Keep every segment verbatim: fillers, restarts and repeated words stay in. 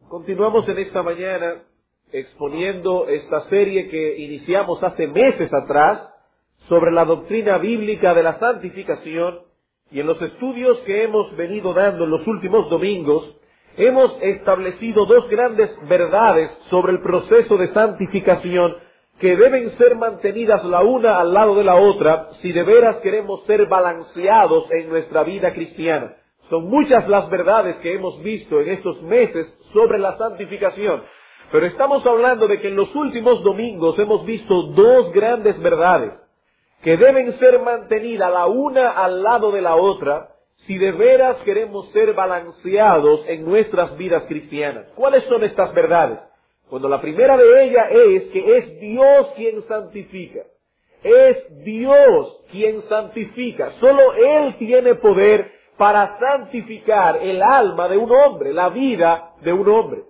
Continuamos en esta mañana exponiendo esta serie que iniciamos hace meses atrás sobre la doctrina bíblica de la santificación, y en los estudios que hemos venido dando en los últimos domingos hemos establecido dos grandes verdades sobre el proceso de santificación que deben ser mantenidas la una al lado de la otra si de veras queremos ser balanceados en nuestra vida cristiana. Son muchas las verdades que hemos visto en estos meses sobre la santificación, pero estamos hablando de que en los últimos domingos hemos visto dos grandes verdades que deben ser mantenidas la una al lado de la otra si de veras queremos ser balanceados en nuestras vidas cristianas. ¿Cuáles son estas verdades? Bueno, la primera de ellas es que es Dios quien santifica. Es Dios quien santifica. Solo Él tiene poder para santificar el alma de un hombre, la vida de un hombre.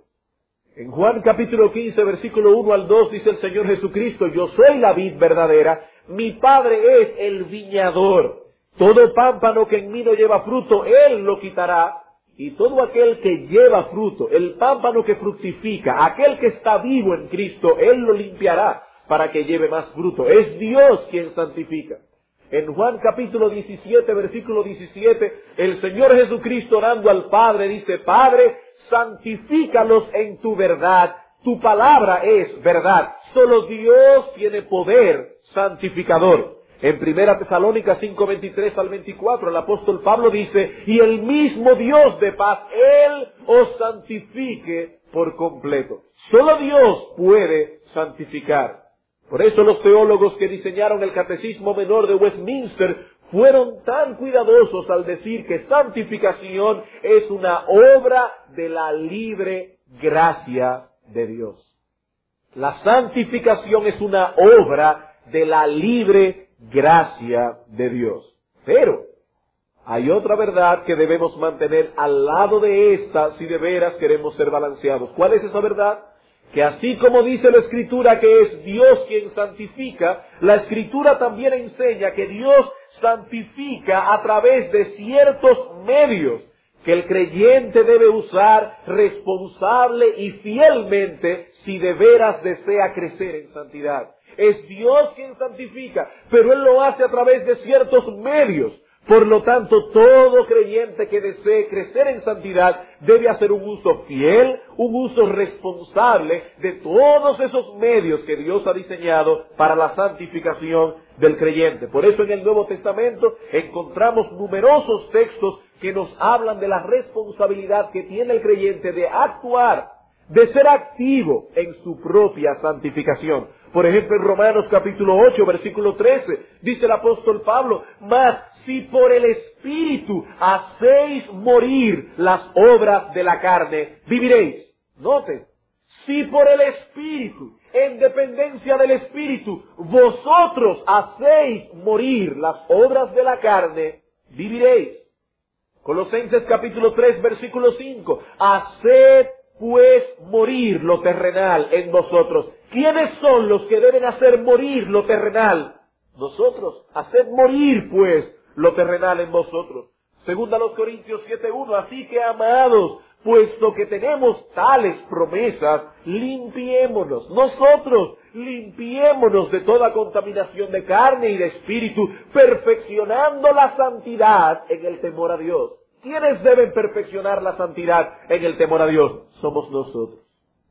En Juan capítulo quince, versículo uno al dos, dice el Señor Jesucristo: yo soy la vid verdadera, mi Padre es el viñador. Todo pámpano que en mí no lleva fruto, Él lo quitará. Y todo aquel que lleva fruto, el pámpano que fructifica, aquel que está vivo en Cristo, Él lo limpiará para que lleve más fruto. Es Dios quien santifica. En Juan capítulo diecisiete, versículo diecisiete, el Señor Jesucristo orando al Padre dice: Padre, santifícalos en tu verdad. Tu palabra es verdad. Solo Dios tiene poder santificador. En Primera Tesalónica cinco, veintitrés al veinticuatro, el apóstol Pablo dice: y el mismo Dios de paz, Él os santifique por completo. Solo Dios puede santificar. Por eso los teólogos que diseñaron el Catecismo Menor de Westminster fueron tan cuidadosos al decir que santificación es una obra de la libre gracia de Dios. La santificación es una obra de la libre gracia de Dios. Pero hay otra verdad que debemos mantener al lado de esta si de veras queremos ser balanceados. ¿Cuál es esa verdad? Que así como dice la Escritura que es Dios quien santifica, la Escritura también enseña que Dios santifica a través de ciertos medios que el creyente debe usar responsable y fielmente si de veras desea crecer en santidad. Es Dios quien santifica, pero Él lo hace a través de ciertos medios. Por lo tanto, todo creyente que desee crecer en santidad debe hacer un uso fiel, un uso responsable de todos esos medios que Dios ha diseñado para la santificación del creyente. Por eso en el Nuevo Testamento encontramos numerosos textos que nos hablan de la responsabilidad que tiene el creyente de actuar, de ser activo en su propia santificación. Por ejemplo, en Romanos capítulo ocho, versículo trece, dice el apóstol Pablo: mas si por el Espíritu hacéis morir las obras de la carne, viviréis. Noten, si por el Espíritu, en dependencia del Espíritu, vosotros hacéis morir las obras de la carne, viviréis. Colosenses capítulo tres, versículo cinco, haced pues morir lo terrenal en vosotros. ¿Quiénes son los que deben hacer morir lo terrenal? Nosotros. Haced morir pues lo terrenal en vosotros. Segunda a los Corintios siete uno, así que amados, puesto que tenemos tales promesas, limpiémonos. Nosotros limpiémonos de toda contaminación de carne y de espíritu, perfeccionando la santidad en el temor a Dios. ¿Quiénes deben perfeccionar la santidad en el temor a Dios? Somos nosotros.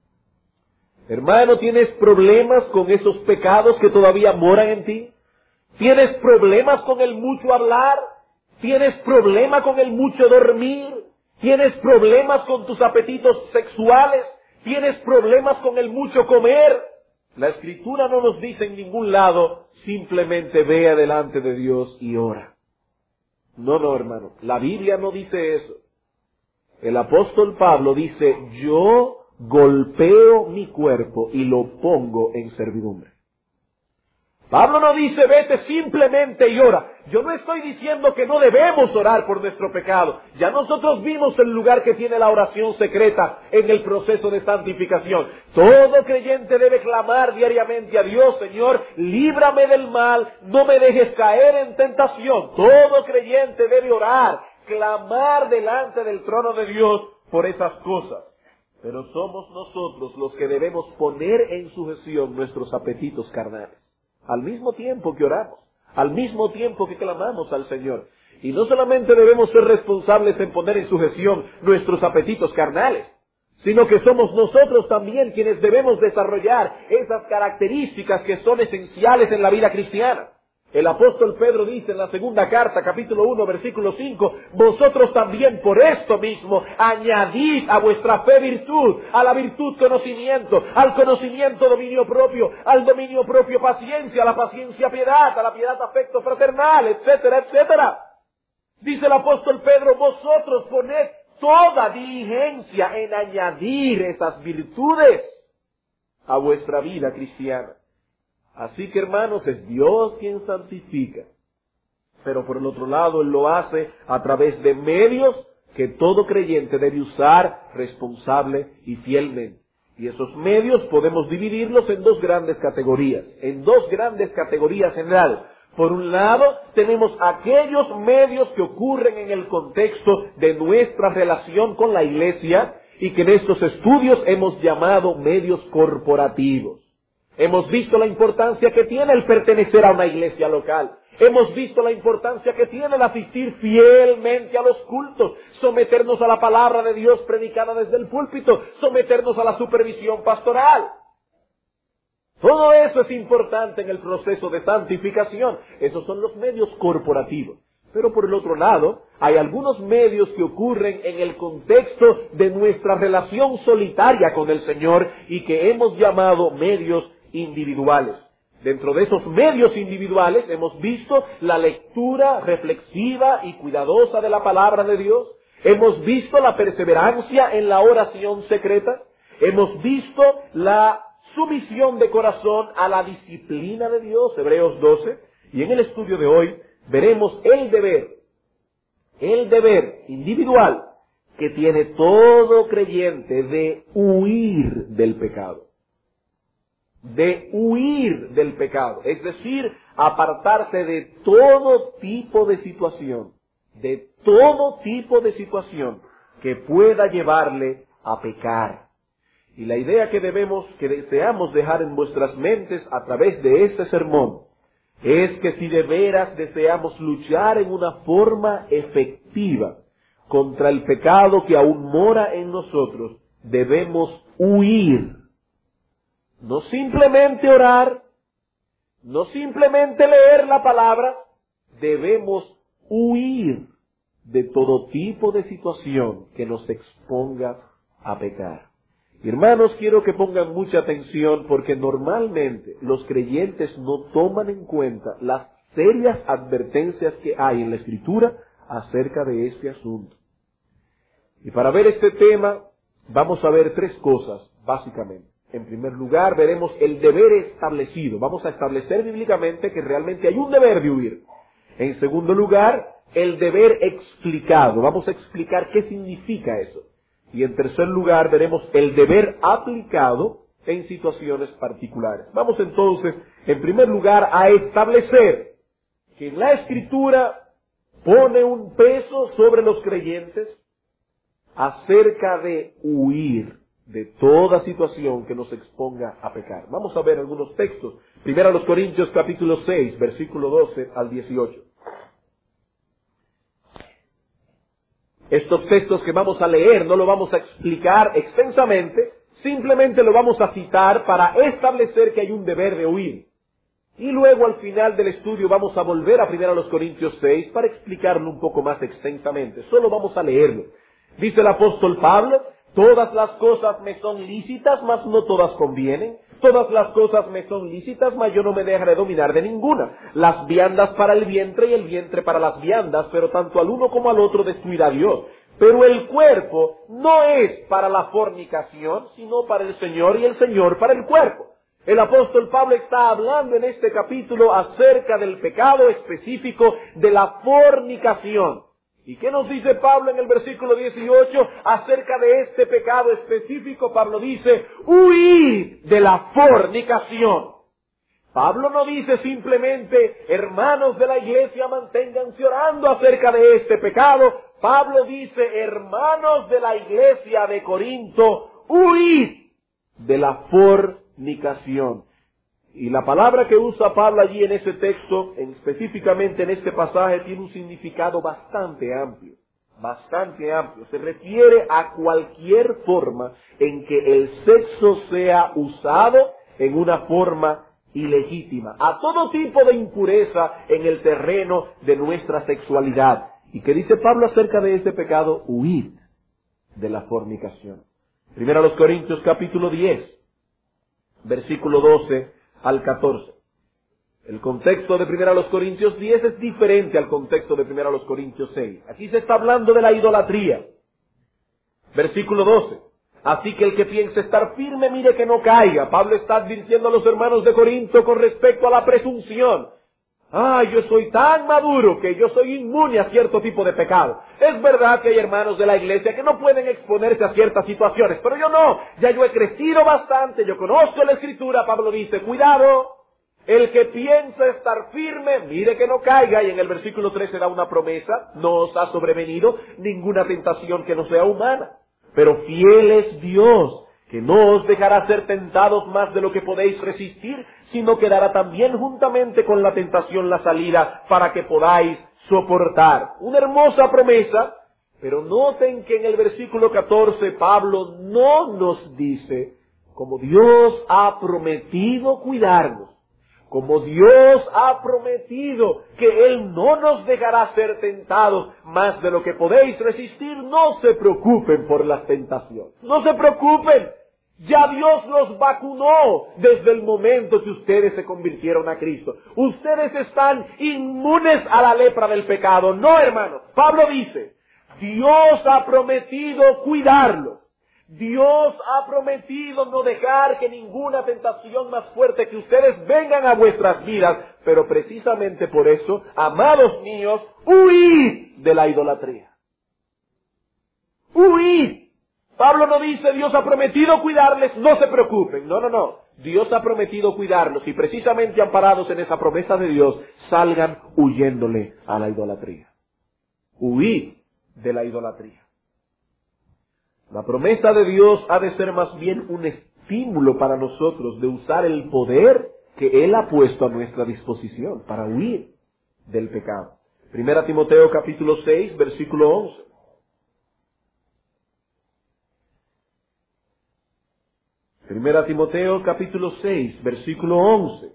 Hermano, ¿tienes problemas con esos pecados que todavía moran en ti? ¿Tienes problemas con el mucho hablar? ¿Tienes problemas con el mucho dormir? ¿Tienes problemas con tus apetitos sexuales? ¿Tienes problemas con el mucho comer? La Escritura no nos dice en ningún lado: simplemente ve delante de Dios y ora. No, no, hermano, la Biblia no dice eso. El apóstol Pablo dice: yo golpeo mi cuerpo y lo pongo en servidumbre. Pablo no dice: vete simplemente y ora. Yo no estoy diciendo que no debemos orar por nuestro pecado. Ya nosotros vimos el lugar que tiene la oración secreta en el proceso de santificación. Todo creyente debe clamar diariamente a Dios: Señor, líbrame del mal, no me dejes caer en tentación. Todo creyente debe orar, clamar delante del trono de Dios por esas cosas. pero somos nosotros los que debemos poner en sujeción nuestros apetitos carnales, al mismo tiempo que oramos, al mismo tiempo que clamamos al Señor. Y no solamente debemos ser responsables en poner en sujeción nuestros apetitos carnales, sino que somos nosotros también quienes debemos desarrollar esas características que son esenciales en la vida cristiana. El apóstol Pedro dice en la segunda carta, capítulo uno, versículo cinco, vosotros también por esto mismo añadid a vuestra fe virtud, a la virtud conocimiento, al conocimiento dominio propio, al dominio propio paciencia, a la paciencia piedad, a la piedad afecto fraternal, etcétera, etcétera. Dice el apóstol Pedro, vosotros poned toda diligencia en añadir esas virtudes a vuestra vida cristiana. Así que, hermanos, es Dios quien santifica. Pero por el otro lado, Él lo hace a través de medios que todo creyente debe usar responsable y fielmente. Y esos medios podemos dividirlos en dos grandes categorías, en dos grandes categorías generales. Por un lado, tenemos aquellos medios que ocurren en el contexto de nuestra relación con la iglesia y que en estos estudios hemos llamado medios corporativos. Hemos visto la importancia que tiene el pertenecer a una iglesia local. Hemos visto la importancia que tiene el asistir fielmente a los cultos, someternos a la palabra de Dios predicada desde el púlpito, someternos a la supervisión pastoral. Todo eso es importante en el proceso de santificación. Esos son los medios corporativos. Pero por el otro lado, hay algunos medios que ocurren en el contexto de nuestra relación solitaria con el Señor y que hemos llamado medios individuales. Dentro de esos medios individuales hemos visto la lectura reflexiva y cuidadosa de la palabra de Dios. Hemos visto la perseverancia en la oración secreta. Hemos visto la sumisión de corazón a la disciplina de Dios, Hebreos doce. Y en el estudio de hoy veremos el deber, el deber individual que tiene todo creyente de huir del pecado. De huir del pecado, es decir, apartarse de todo tipo de situación, de todo tipo de situación que pueda llevarle a pecar. Y la idea que debemos, que deseamos dejar en vuestras mentes a través de este sermón, es que si de veras deseamos luchar en una forma efectiva contra el pecado que aún mora en nosotros, debemos huir. No simplemente orar, no simplemente leer la palabra, debemos huir de todo tipo de situación que nos exponga a pecar. Hermanos, quiero que pongan mucha atención porque normalmente los creyentes no toman en cuenta las serias advertencias que hay en la Escritura acerca de este asunto. Y para ver este tema, vamos a ver tres cosas, básicamente. En primer lugar, veremos el deber establecido. Vamos a establecer bíblicamente que realmente hay un deber de huir. En segundo lugar, el deber explicado. Vamos a explicar qué significa eso. Y en tercer lugar, veremos el deber aplicado en situaciones particulares. Vamos entonces, en primer lugar, a establecer que la Escritura pone un peso sobre los creyentes acerca de huir de toda situación que nos exponga a pecar. Vamos a ver algunos textos. Primero a los Corintios capítulo seis, versículo doce al dieciocho. Estos textos que vamos a leer no lo vamos a explicar extensamente, simplemente lo vamos a citar para establecer que hay un deber de huir. Y luego al final del estudio vamos a volver a primero a los Corintios seis para explicarlo un poco más extensamente. Solo vamos a leerlo. Dice el apóstol Pablo: todas las cosas me son lícitas, mas no todas convienen. Todas las cosas me son lícitas, mas yo no me dejaré dominar de ninguna. Las viandas para el vientre y el vientre para las viandas, pero tanto al uno como al otro destruirá Dios. Pero el cuerpo no es para la fornicación, sino para el Señor, y el Señor para el cuerpo. El apóstol Pablo está hablando en este capítulo acerca del pecado específico de la fornicación. ¿Y qué nos dice Pablo en el versículo dieciocho acerca de este pecado específico? Pablo dice: huid de la fornicación. Pablo no dice simplemente: hermanos de la iglesia, manténganse orando acerca de este pecado. Pablo dice: hermanos de la iglesia de Corinto, huid de la fornicación. Y la palabra que usa Pablo allí en ese texto, en, específicamente en este pasaje, tiene un significado bastante amplio, bastante amplio. Se refiere a cualquier forma en que el sexo sea usado en una forma ilegítima, a todo tipo de impureza en el terreno de nuestra sexualidad. ¿Y qué dice Pablo acerca de ese pecado? Huid de la fornicación. Primero a los Corintios capítulo diez, versículo doce al catorce. El contexto de Primera a los Corintios diez es diferente al contexto de Primera a los Corintios seis. Aquí se está hablando de la idolatría. Versículo doce. Así que el que piense estar firme, mire que no caiga. Pablo está advirtiendo a los hermanos de Corinto con respecto a la presunción. Ah, yo soy tan maduro que yo soy inmune a cierto tipo de pecado. Es verdad que hay hermanos de la iglesia que no pueden exponerse a ciertas situaciones, pero yo no. Ya yo he crecido bastante, yo conozco la Escritura. Pablo dice, cuidado, el que piensa estar firme, mire que no caiga. Y en el versículo trece da una promesa, no os ha sobrevenido ninguna tentación que no sea humana. Pero fiel es Dios, que no os dejará ser tentados más de lo que podéis resistir, sino que dará también juntamente con la tentación la salida para que podáis soportar. Una hermosa promesa, pero noten que en el versículo catorce Pablo no nos dice, como Dios ha prometido cuidarnos, como Dios ha prometido que Él no nos dejará ser tentados más de lo que podéis resistir, no se preocupen por las tentaciones. No se preocupen. Ya Dios los vacunó desde el momento que ustedes se convirtieron a Cristo. Ustedes están inmunes a la lepra del pecado. No, hermanos. Pablo dice, Dios ha prometido cuidarlos. Dios ha prometido no dejar que ninguna tentación más fuerte que ustedes vengan a vuestras vidas. Pero precisamente por eso, amados míos, huid de la idolatría. Huid. Pablo no dice Dios ha prometido cuidarles, no se preocupen. No, no, no. Dios ha prometido cuidarlos y precisamente amparados en esa promesa de Dios, salgan huyéndole a la idolatría. Huid de la idolatría. La promesa de Dios ha de ser más bien un estímulo para nosotros de usar el poder que Él ha puesto a nuestra disposición para huir del pecado. Primera Timoteo capítulo seis, versículo once. Primera Timoteo capítulo seis, versículo once.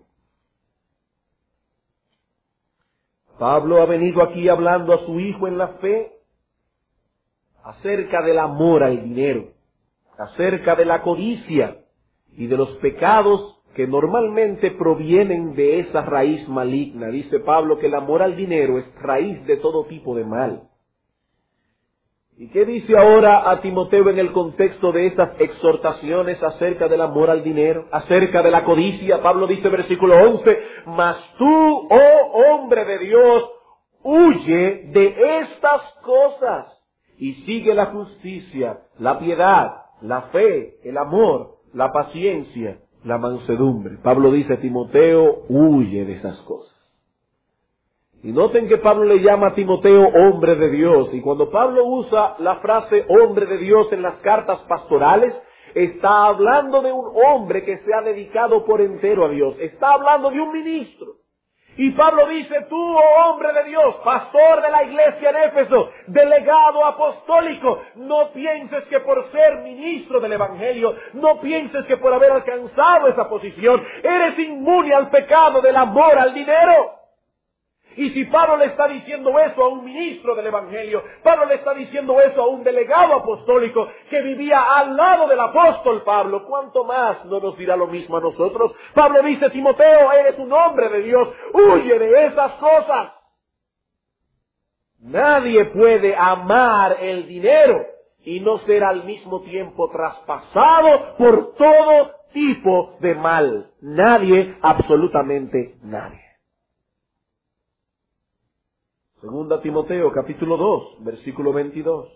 Pablo ha venido aquí hablando a su hijo en la fe acerca del amor al dinero, acerca de la codicia y de los pecados que normalmente provienen de esa raíz maligna. Dice Pablo que el amor al dinero es raíz de todo tipo de mal. ¿Y qué dice ahora a Timoteo en el contexto de esas exhortaciones acerca del amor al dinero, acerca de la codicia? Pablo dice, versículo once, mas tú, oh hombre de Dios, huye de estas cosas y sigue la justicia, la piedad, la fe, el amor, la paciencia, la mansedumbre. Pablo dice, Timoteo, huye de esas cosas. Y noten que Pablo le llama a Timoteo hombre de Dios. Y cuando Pablo usa la frase hombre de Dios en las cartas pastorales, está hablando de un hombre que se ha dedicado por entero a Dios. Está hablando de un ministro. Y Pablo dice, tú, oh hombre de Dios, pastor de la iglesia en Éfeso, delegado apostólico, no pienses que por ser ministro del Evangelio, no pienses que por haber alcanzado esa posición, eres inmune al pecado del amor al dinero. Y si Pablo le está diciendo eso a un ministro del Evangelio, Pablo le está diciendo eso a un delegado apostólico que vivía al lado del apóstol Pablo, ¿cuánto más no nos dirá lo mismo a nosotros? Pablo dice, Timoteo, eres un hombre de Dios, huye de esas cosas. Nadie puede amar el dinero y no ser al mismo tiempo traspasado por todo tipo de mal. Nadie, absolutamente nadie. Segunda Timoteo, capítulo dos, versículo veintidós.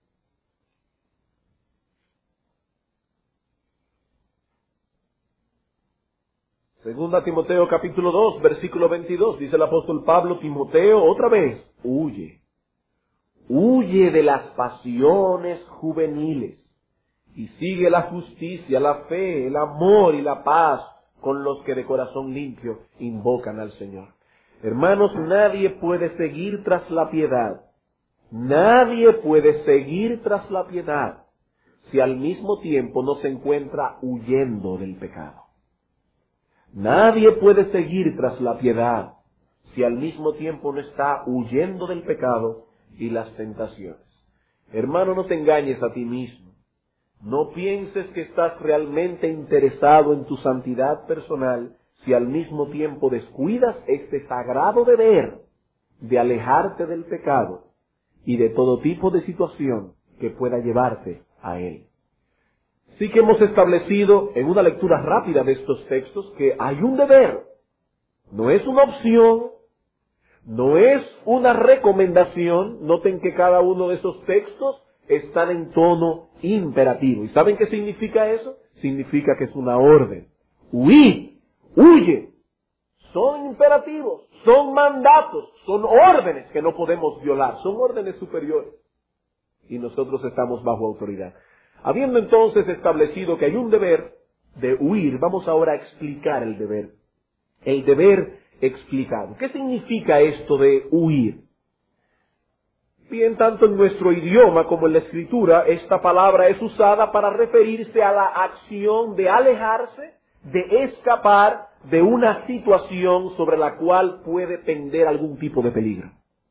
Segunda Timoteo, capítulo dos, versículo veintidós. Dice el apóstol Pablo, Timoteo, otra vez, huye. Huye de las pasiones juveniles y sigue la justicia, la fe, el amor y la paz con los que de corazón limpio invocan al Señor. Hermanos, nadie puede seguir tras la piedad. Nadie puede seguir tras la piedad si al mismo tiempo no se encuentra huyendo del pecado. Nadie puede seguir tras la piedad si al mismo tiempo no está huyendo del pecado y las tentaciones. Hermano, no te engañes a ti mismo. No pienses que estás realmente interesado en tu santidad personal si al mismo tiempo descuidas este sagrado deber de alejarte del pecado y de todo tipo de situación que pueda llevarte a él. Sí que hemos establecido en una lectura rápida de estos textos que hay un deber. No es una opción, no es una recomendación. Noten que cada uno de esos textos están en tono imperativo. ¿Y saben qué significa eso? Significa que es una orden. Huí, huye. Son imperativos, son mandatos, son órdenes que no podemos violar, son órdenes superiores. Y nosotros estamos bajo autoridad. Habiendo entonces establecido que hay un deber de huir, vamos ahora a explicar el deber. El deber explicado. ¿Qué significa esto de huir? Bien, tanto en nuestro idioma como en la Escritura, esta palabra es usada para referirse a la acción de alejarse, de escapar de una situación sobre la cual puede pender algún tipo de peligro.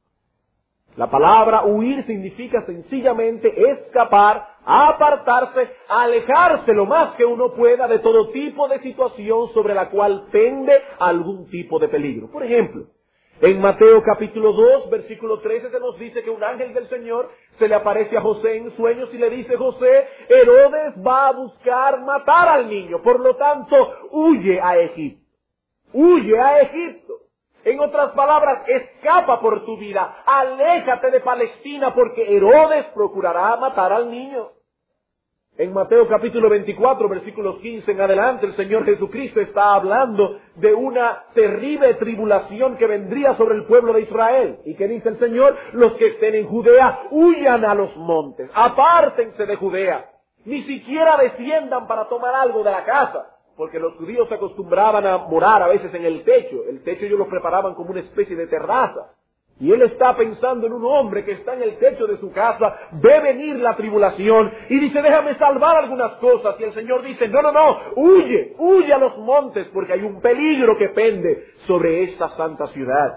La palabra huir significa sencillamente escapar, apartarse, alejarse lo más que uno pueda de todo tipo de situación sobre la cual pende algún tipo de peligro. Por ejemplo, en Mateo capítulo dos, versículo trece, se nos dice que un ángel del Señor se le aparece a José en sueños y le dice: José, Herodes va a buscar matar al niño, por lo tanto, huye a Egipto. Huye a Egipto. En otras palabras, escapa por tu vida, aléjate de Palestina porque Herodes procurará matar al niño. En Mateo capítulo veinticuatro, versículos quince en adelante, el Señor Jesucristo está hablando de una terrible tribulación que vendría sobre el pueblo de Israel. ¿Y qué dice el Señor? Los que estén en Judea, huyan a los montes, apártense de Judea, ni siquiera desciendan para tomar algo de la casa. Porque los judíos se acostumbraban a morar a veces en el techo. El techo ellos lo preparaban como una especie de terraza. Y él está pensando en un hombre que está en el techo de su casa, ve venir la tribulación y dice: déjame salvar algunas cosas. Y el Señor dice: no, no, no, huye, huye a los montes porque hay un peligro que pende sobre esta santa ciudad.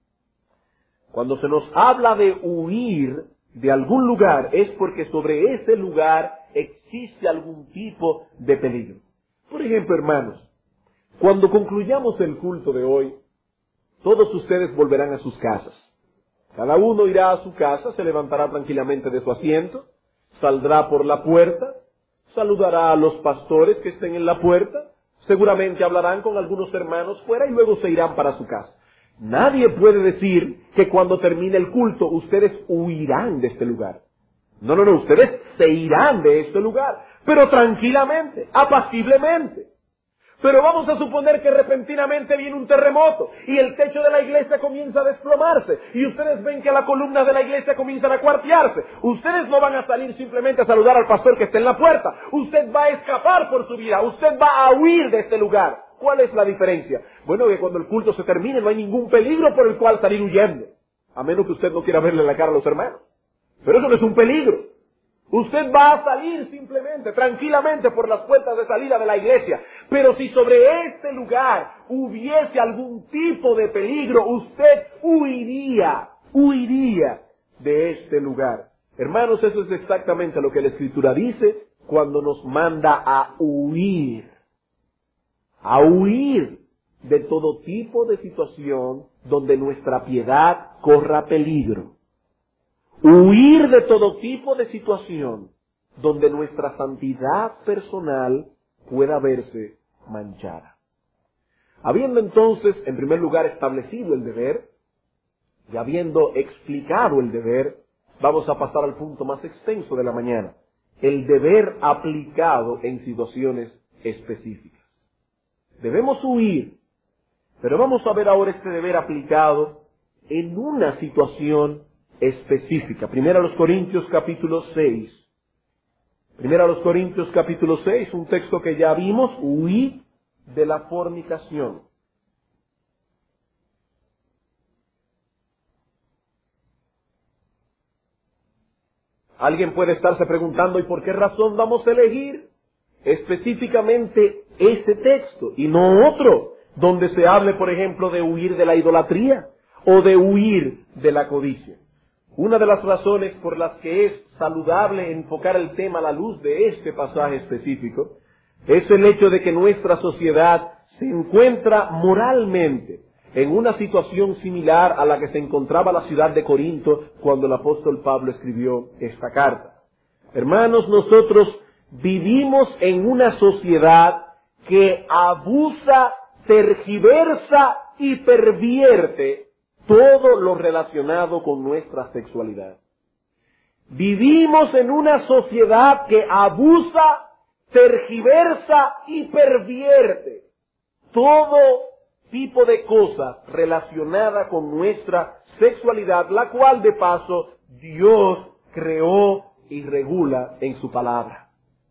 Cuando se nos habla de huir de algún lugar es porque sobre ese lugar existe algún tipo de peligro. Por ejemplo, hermanos, cuando concluyamos el culto de hoy, todos ustedes volverán a sus casas. Cada uno irá a su casa, se levantará tranquilamente de su asiento, saldrá por la puerta, saludará a los pastores que estén en la puerta, seguramente hablarán con algunos hermanos fuera y luego se irán para su casa. Nadie puede decir que cuando termine el culto ustedes huirán de este lugar. No, no, no, ustedes se irán de este lugar, pero tranquilamente, apaciblemente. Pero vamos a suponer que repentinamente viene un terremoto y el techo de la iglesia comienza a desplomarse y ustedes ven que las columnas de la iglesia comienzan a cuartearse. Ustedes no van a salir simplemente a saludar al pastor que está en la puerta. Usted va a escapar por su vida, usted va a huir de este lugar. ¿Cuál es la diferencia? Bueno, que cuando el culto se termine no hay ningún peligro por el cual salir huyendo, a menos que usted no quiera verle la cara a los hermanos. Pero eso no es un peligro. Usted va a salir simplemente, tranquilamente por las puertas de salida de la iglesia. Pero si sobre este lugar hubiese algún tipo de peligro, usted huiría, huiría de este lugar. Hermanos, eso es exactamente lo que la Escritura dice cuando nos manda a huir. A huir de todo tipo de situación donde nuestra piedad corra peligro. Huir de todo tipo de situación donde nuestra santidad personal pueda verse manchada. Habiendo entonces, en primer lugar, establecido el deber, y habiendo explicado el deber, vamos a pasar al punto más extenso de la mañana, el deber aplicado en situaciones específicas. Debemos huir, pero vamos a ver ahora este deber aplicado en una situación específica. Primero a los Corintios capítulo seis, Primera a los Corintios capítulo seis, un texto que ya vimos, huid de la fornicación. Alguien puede estarse preguntando, ¿y por qué razón vamos a elegir específicamente ese texto y no otro, donde se hable, por ejemplo, de huir de la idolatría o de huir de la codicia? Una de las razones por las que es saludable enfocar el tema a la luz de este pasaje específico es el hecho de que nuestra sociedad se encuentra moralmente en una situación similar a la que se encontraba la ciudad de Corinto cuando el apóstol Pablo escribió esta carta. Hermanos, nosotros vivimos en una sociedad que abusa, tergiversa y pervierte todo lo relacionado con nuestra sexualidad. Vivimos en una sociedad que abusa, tergiversa y pervierte todo tipo de cosas relacionadas con nuestra sexualidad, la cual de paso Dios creó y regula en su palabra.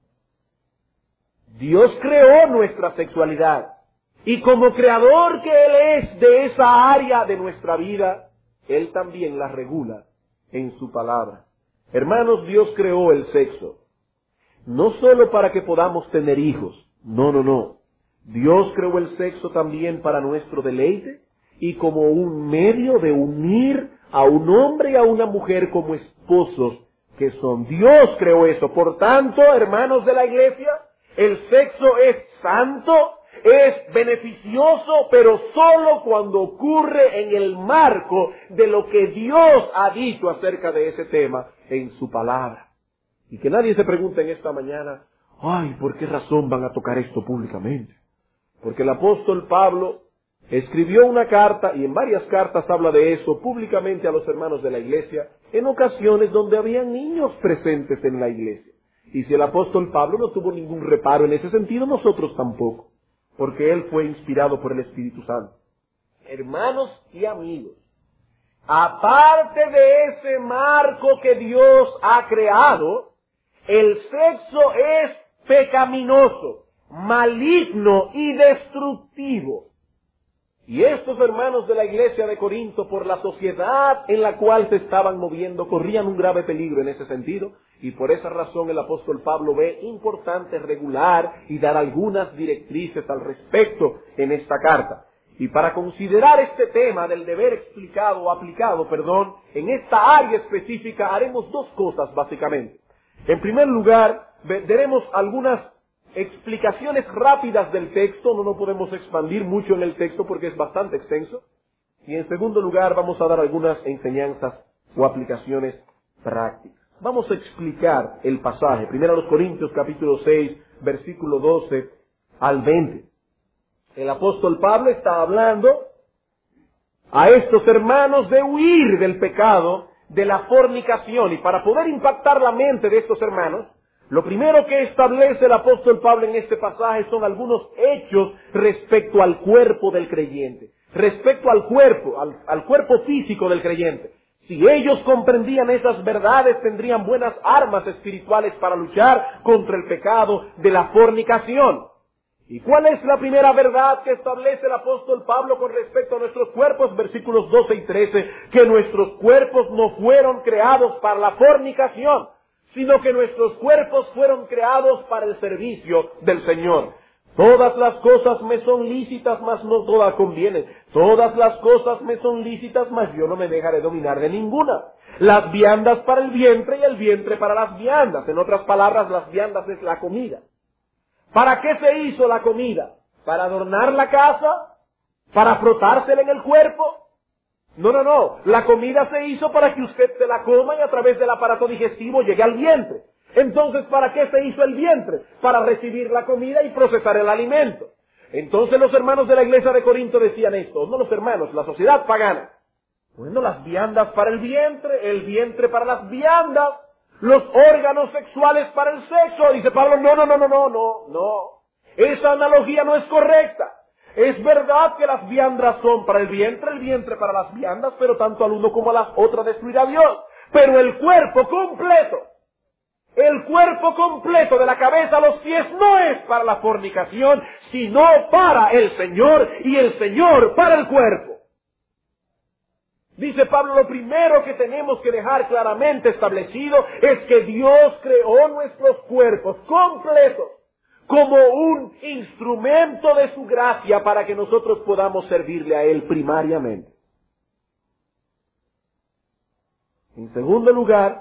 Dios creó nuestra sexualidad y como creador que Él es de esa área de nuestra vida, Él también la regula en su palabra. Hermanos, Dios creó el sexo, no solo para que podamos tener hijos, no, no, no. Dios creó el sexo también para nuestro deleite y como un medio de unir a un hombre y a una mujer como esposos que son. Dios creó eso. Por tanto, hermanos de la iglesia, el sexo es santo, es beneficioso, pero solo cuando ocurre en el marco de lo que Dios ha dicho acerca de ese tema en su palabra. Y que nadie se pregunte en esta mañana, ay, ¿por qué razón van a tocar esto públicamente? Porque el apóstol Pablo escribió una carta, y en varias cartas habla de eso públicamente a los hermanos de la iglesia, en ocasiones donde habían niños presentes en la iglesia. Y si el apóstol Pablo no tuvo ningún reparo en ese sentido, nosotros tampoco, porque él fue inspirado por el Espíritu Santo. Hermanos y amigos, aparte de ese marco que Dios ha creado, el sexo es pecaminoso, maligno y destructivo. Y estos hermanos de la iglesia de Corinto, por la sociedad en la cual se estaban moviendo, corrían un grave peligro en ese sentido, y por esa razón el apóstol Pablo ve importante regular y dar algunas directrices al respecto en esta carta. Y para considerar este tema del deber explicado o aplicado, perdón, en esta área específica haremos dos cosas básicamente. En primer lugar, veremos algunas explicaciones rápidas del texto, no nos podemos expandir mucho en el texto porque es bastante extenso. Y en segundo lugar vamos a dar algunas enseñanzas o aplicaciones prácticas. Vamos a explicar el pasaje. Primero a los Corintios capítulo seis, versículo doce al veinte. El apóstol Pablo está hablando a estos hermanos de huir del pecado, de la fornicación. Y para poder impactar la mente de estos hermanos, lo primero que establece el apóstol Pablo en este pasaje son algunos hechos respecto al cuerpo del creyente, respecto al cuerpo, al, al cuerpo físico del creyente. Si ellos comprendían esas verdades, tendrían buenas armas espirituales para luchar contra el pecado de la fornicación. ¿Y cuál es la primera verdad que establece el apóstol Pablo con respecto a nuestros cuerpos? Versículos doce y trece, que nuestros cuerpos no fueron creados para la fornicación, sino que nuestros cuerpos fueron creados para el servicio del Señor. Todas las cosas me son lícitas, mas no todas convienen. Todas las cosas me son lícitas, mas yo no me dejaré dominar de ninguna. Las viandas para el vientre y el vientre para las viandas. En otras palabras, las viandas es la comida. ¿Para qué se hizo la comida? ¿Para adornar la casa? ¿Para frotársela en el cuerpo? No, no, no. La comida se hizo para que usted se la coma y a través del aparato digestivo llegue al vientre. Entonces, ¿para qué se hizo el vientre? Para recibir la comida y procesar el alimento. Entonces los hermanos de la iglesia de Corinto decían esto, no los hermanos, la sociedad pagana. Bueno, las viandas para el vientre, el vientre para las viandas, los órganos sexuales para el sexo. Dice Pablo, no, no, no, no, no, no, no. Esa analogía no es correcta. Es verdad que las viandas son para el vientre, el vientre para las viandas, pero tanto al uno como a las otras destruirá Dios. Pero el cuerpo completo, El cuerpo completo de la cabeza a los pies no es para la fornicación, sino para el Señor y el Señor para el cuerpo. Dice Pablo, lo primero que tenemos que dejar claramente establecido es que Dios creó nuestros cuerpos completos como un instrumento de su gracia para que nosotros podamos servirle a Él primariamente. En segundo lugar,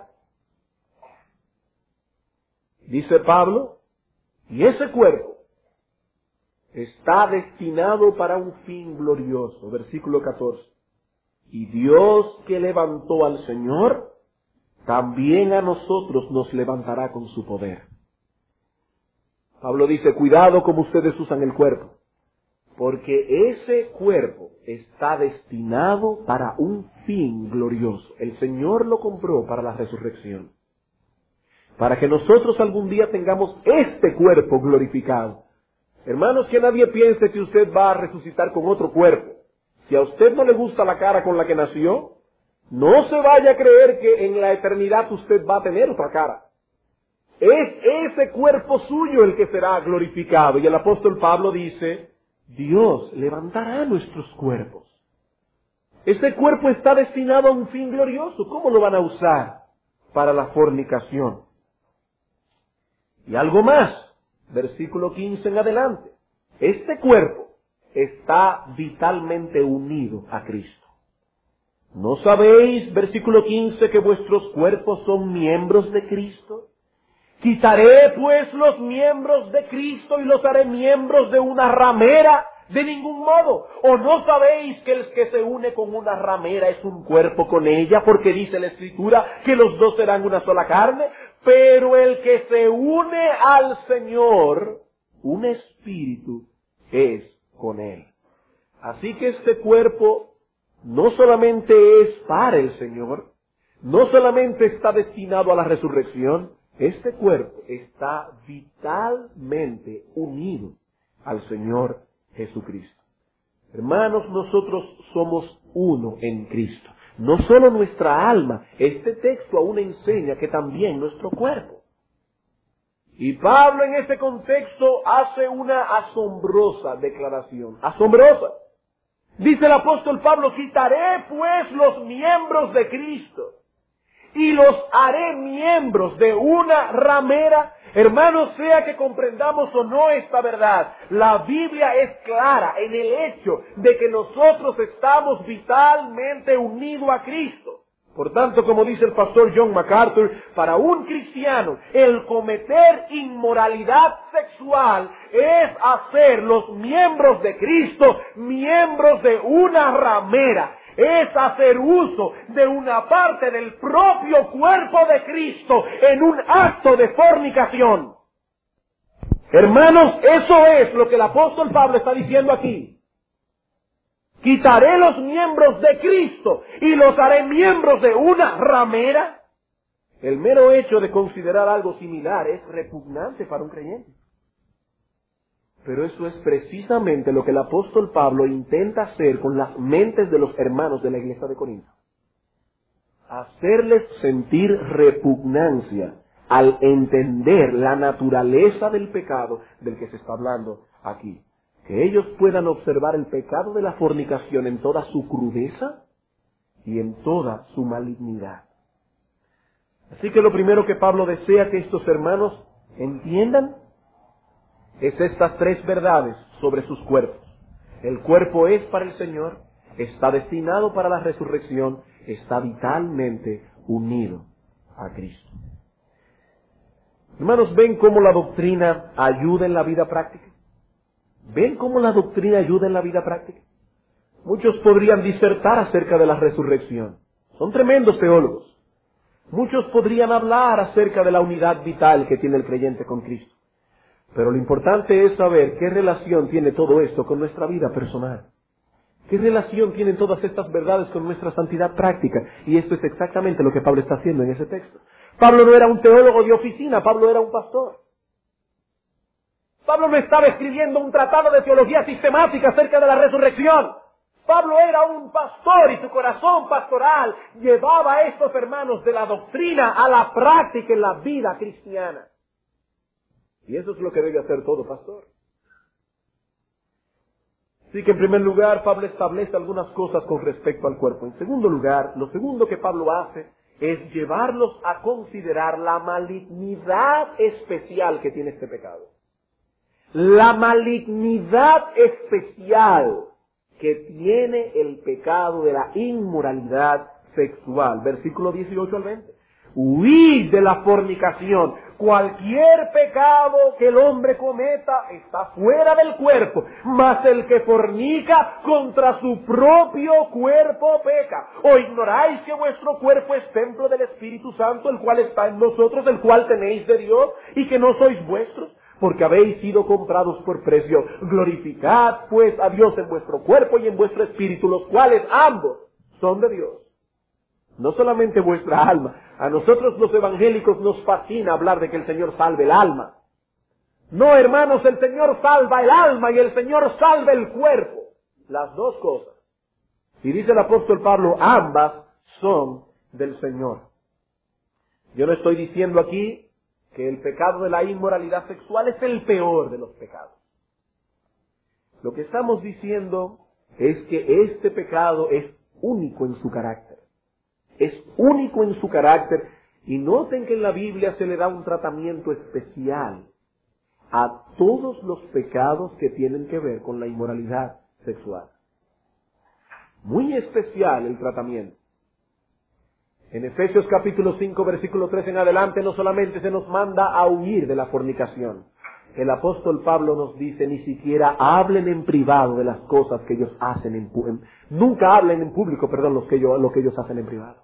dice Pablo, y ese cuerpo está destinado para un fin glorioso. Versículo catorce. Y Dios que levantó al Señor, también a nosotros nos levantará con su poder. Pablo dice, cuidado como ustedes usan el cuerpo, porque ese cuerpo está destinado para un fin glorioso. El Señor lo compró para la resurrección, para que nosotros algún día tengamos este cuerpo glorificado. Hermanos, que nadie piense que usted va a resucitar con otro cuerpo. Si a usted no le gusta la cara con la que nació, no se vaya a creer que en la eternidad usted va a tener otra cara. Es ese cuerpo suyo el que será glorificado. Y el apóstol Pablo dice, Dios levantará nuestros cuerpos. Ese cuerpo está destinado a un fin glorioso. ¿Cómo lo van a usar? Para la fornicación. Y algo más, versículo quince en adelante. Este cuerpo está vitalmente unido a Cristo. ¿No sabéis, versículo quince, que vuestros cuerpos son miembros de Cristo? ¿Quitaré pues los miembros de Cristo y los haré miembros de una ramera? De ningún modo. ¿O no sabéis que el que se une con una ramera es un cuerpo con ella? Porque dice la Escritura que los dos serán una sola carne. Pero el que se une al Señor, un espíritu es con Él. Así que este cuerpo no solamente es para el Señor, no solamente está destinado a la resurrección, este cuerpo está vitalmente unido al Señor Jesucristo. Hermanos, nosotros somos uno en Cristo. No solo nuestra alma, este texto aún enseña que también nuestro cuerpo. Y Pablo en este contexto hace una asombrosa declaración. Asombrosa. Dice el apóstol Pablo, quitaré pues los miembros de Cristo y los haré miembros de una ramera. Hermanos, sea que comprendamos o no esta verdad, la Biblia es clara en el hecho de que nosotros estamos vitalmente unidos a Cristo. Por tanto, como dice el pastor John MacArthur, para un cristiano el cometer inmoralidad sexual es hacer los miembros de Cristo miembros de una ramera. Es hacer uso de una parte del propio cuerpo de Cristo en un acto de fornicación. Hermanos, eso es lo que el apóstol Pablo está diciendo aquí. Quitaré los miembros de Cristo y los haré miembros de una ramera. El mero hecho de considerar algo similar es repugnante para un creyente. Pero eso es precisamente lo que el apóstol Pablo intenta hacer con las mentes de los hermanos de la iglesia de Corinto. Hacerles sentir repugnancia al entender la naturaleza del pecado del que se está hablando aquí. Que ellos puedan observar el pecado de la fornicación en toda su crudeza y en toda su malignidad. Así que lo primero que Pablo desea que estos hermanos entiendan es estas tres verdades sobre sus cuerpos. El cuerpo es para el Señor, está destinado para la resurrección, está vitalmente unido a Cristo. Hermanos, ¿ven cómo la doctrina ayuda en la vida práctica? ¿Ven cómo la doctrina ayuda en la vida práctica? Muchos podrían disertar acerca de la resurrección. Son tremendos teólogos. Muchos podrían hablar acerca de la unidad vital que tiene el creyente con Cristo. Pero lo importante es saber qué relación tiene todo esto con nuestra vida personal. ¿Qué relación tienen todas estas verdades con nuestra santidad práctica? Y esto es exactamente lo que Pablo está haciendo en ese texto. Pablo no era un teólogo de oficina, Pablo era un pastor. Pablo no estaba escribiendo un tratado de teología sistemática acerca de la resurrección. Pablo era un pastor y su corazón pastoral llevaba a estos hermanos de la doctrina a la práctica en la vida cristiana. Y eso es lo que debe hacer todo pastor. Así que en primer lugar, Pablo establece algunas cosas con respecto al cuerpo. En segundo lugar, lo segundo que Pablo hace es llevarlos a considerar la malignidad especial que tiene este pecado. La malignidad especial que tiene el pecado de la inmoralidad sexual. Versículo dieciocho al veinte. Huid de la fornicación. Cualquier pecado que el hombre cometa está fuera del cuerpo, mas el que fornica contra su propio cuerpo peca. ¿O ignoráis que vuestro cuerpo es templo del Espíritu Santo, el cual está en vosotros, el cual tenéis de Dios, y que no sois vuestros? Porque habéis sido comprados por precio. Glorificad pues a Dios en vuestro cuerpo y en vuestro espíritu, los cuales ambos son de Dios. No solamente vuestra alma. A nosotros los evangélicos nos fascina hablar de que el Señor salve el alma. No, hermanos, el Señor salva el alma y el Señor salva el cuerpo. Las dos cosas. Y dice el apóstol Pablo, ambas son del Señor. Yo no estoy diciendo aquí que el pecado de la inmoralidad sexual es el peor de los pecados. Lo que estamos diciendo es que este pecado es único en su carácter. Es único en su carácter. Y noten que en la Biblia se le da un tratamiento especial a todos los pecados que tienen que ver con la inmoralidad sexual. Muy especial el tratamiento. En Efesios capítulo cinco, versículo tres en adelante, no solamente se nos manda a huir de la fornicación. El apóstol Pablo nos dice, ni siquiera hablen en privado de las cosas que ellos hacen en público. Nunca hablen en público, perdón, los que ellos, lo que ellos hacen en privado.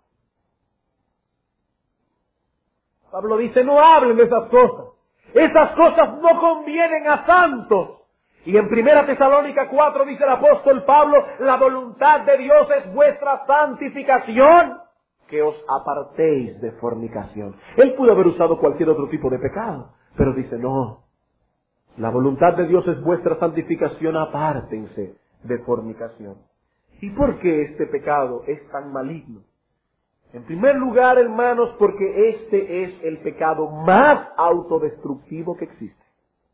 Pablo dice, no hablen de esas cosas. Esas cosas no convienen a santos. Y en Primera Tesalónica cuatro dice el apóstol Pablo, la voluntad de Dios es vuestra santificación, que os apartéis de fornicación. Él pudo haber usado cualquier otro tipo de pecado, pero dice, no, la voluntad de Dios es vuestra santificación, apártense de fornicación. ¿Y por qué este pecado es tan maligno? En primer lugar, hermanos, porque este es el pecado más autodestructivo que existe.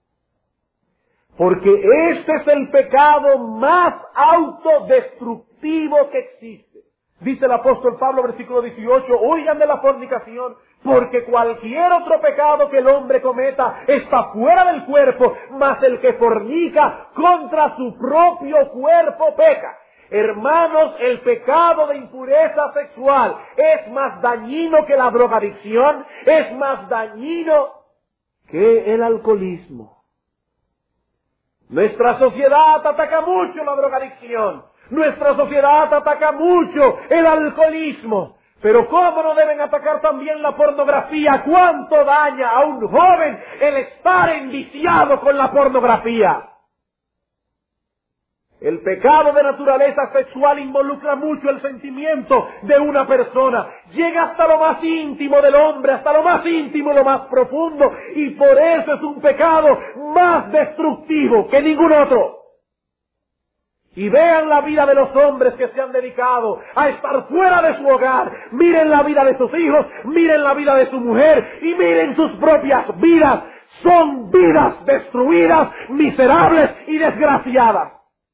Porque este es el pecado más autodestructivo que existe. Dice el apóstol Pablo, versículo dieciocho, huyan de la fornicación, porque cualquier otro pecado que el hombre cometa está fuera del cuerpo, mas el que fornica contra su propio cuerpo peca. Hermanos, el pecado de impureza sexual es más dañino que la drogadicción, es más dañino que el alcoholismo. Nuestra sociedad ataca mucho la drogadicción, nuestra sociedad ataca mucho el alcoholismo, pero ¿cómo no deben atacar también la pornografía? ¿Cuánto daña a un joven el estar enviciado con la pornografía? El pecado de naturaleza sexual involucra mucho el sentimiento de una persona. Llega hasta lo más íntimo del hombre, hasta lo más íntimo, lo más profundo. Y por eso es un pecado más destructivo que ningún otro. Y vean la vida de los hombres que se han dedicado a estar fuera de su hogar. Miren la vida de sus hijos, miren la vida de su mujer y miren sus propias vidas. Son vidas destruidas, miserables y desgraciadas.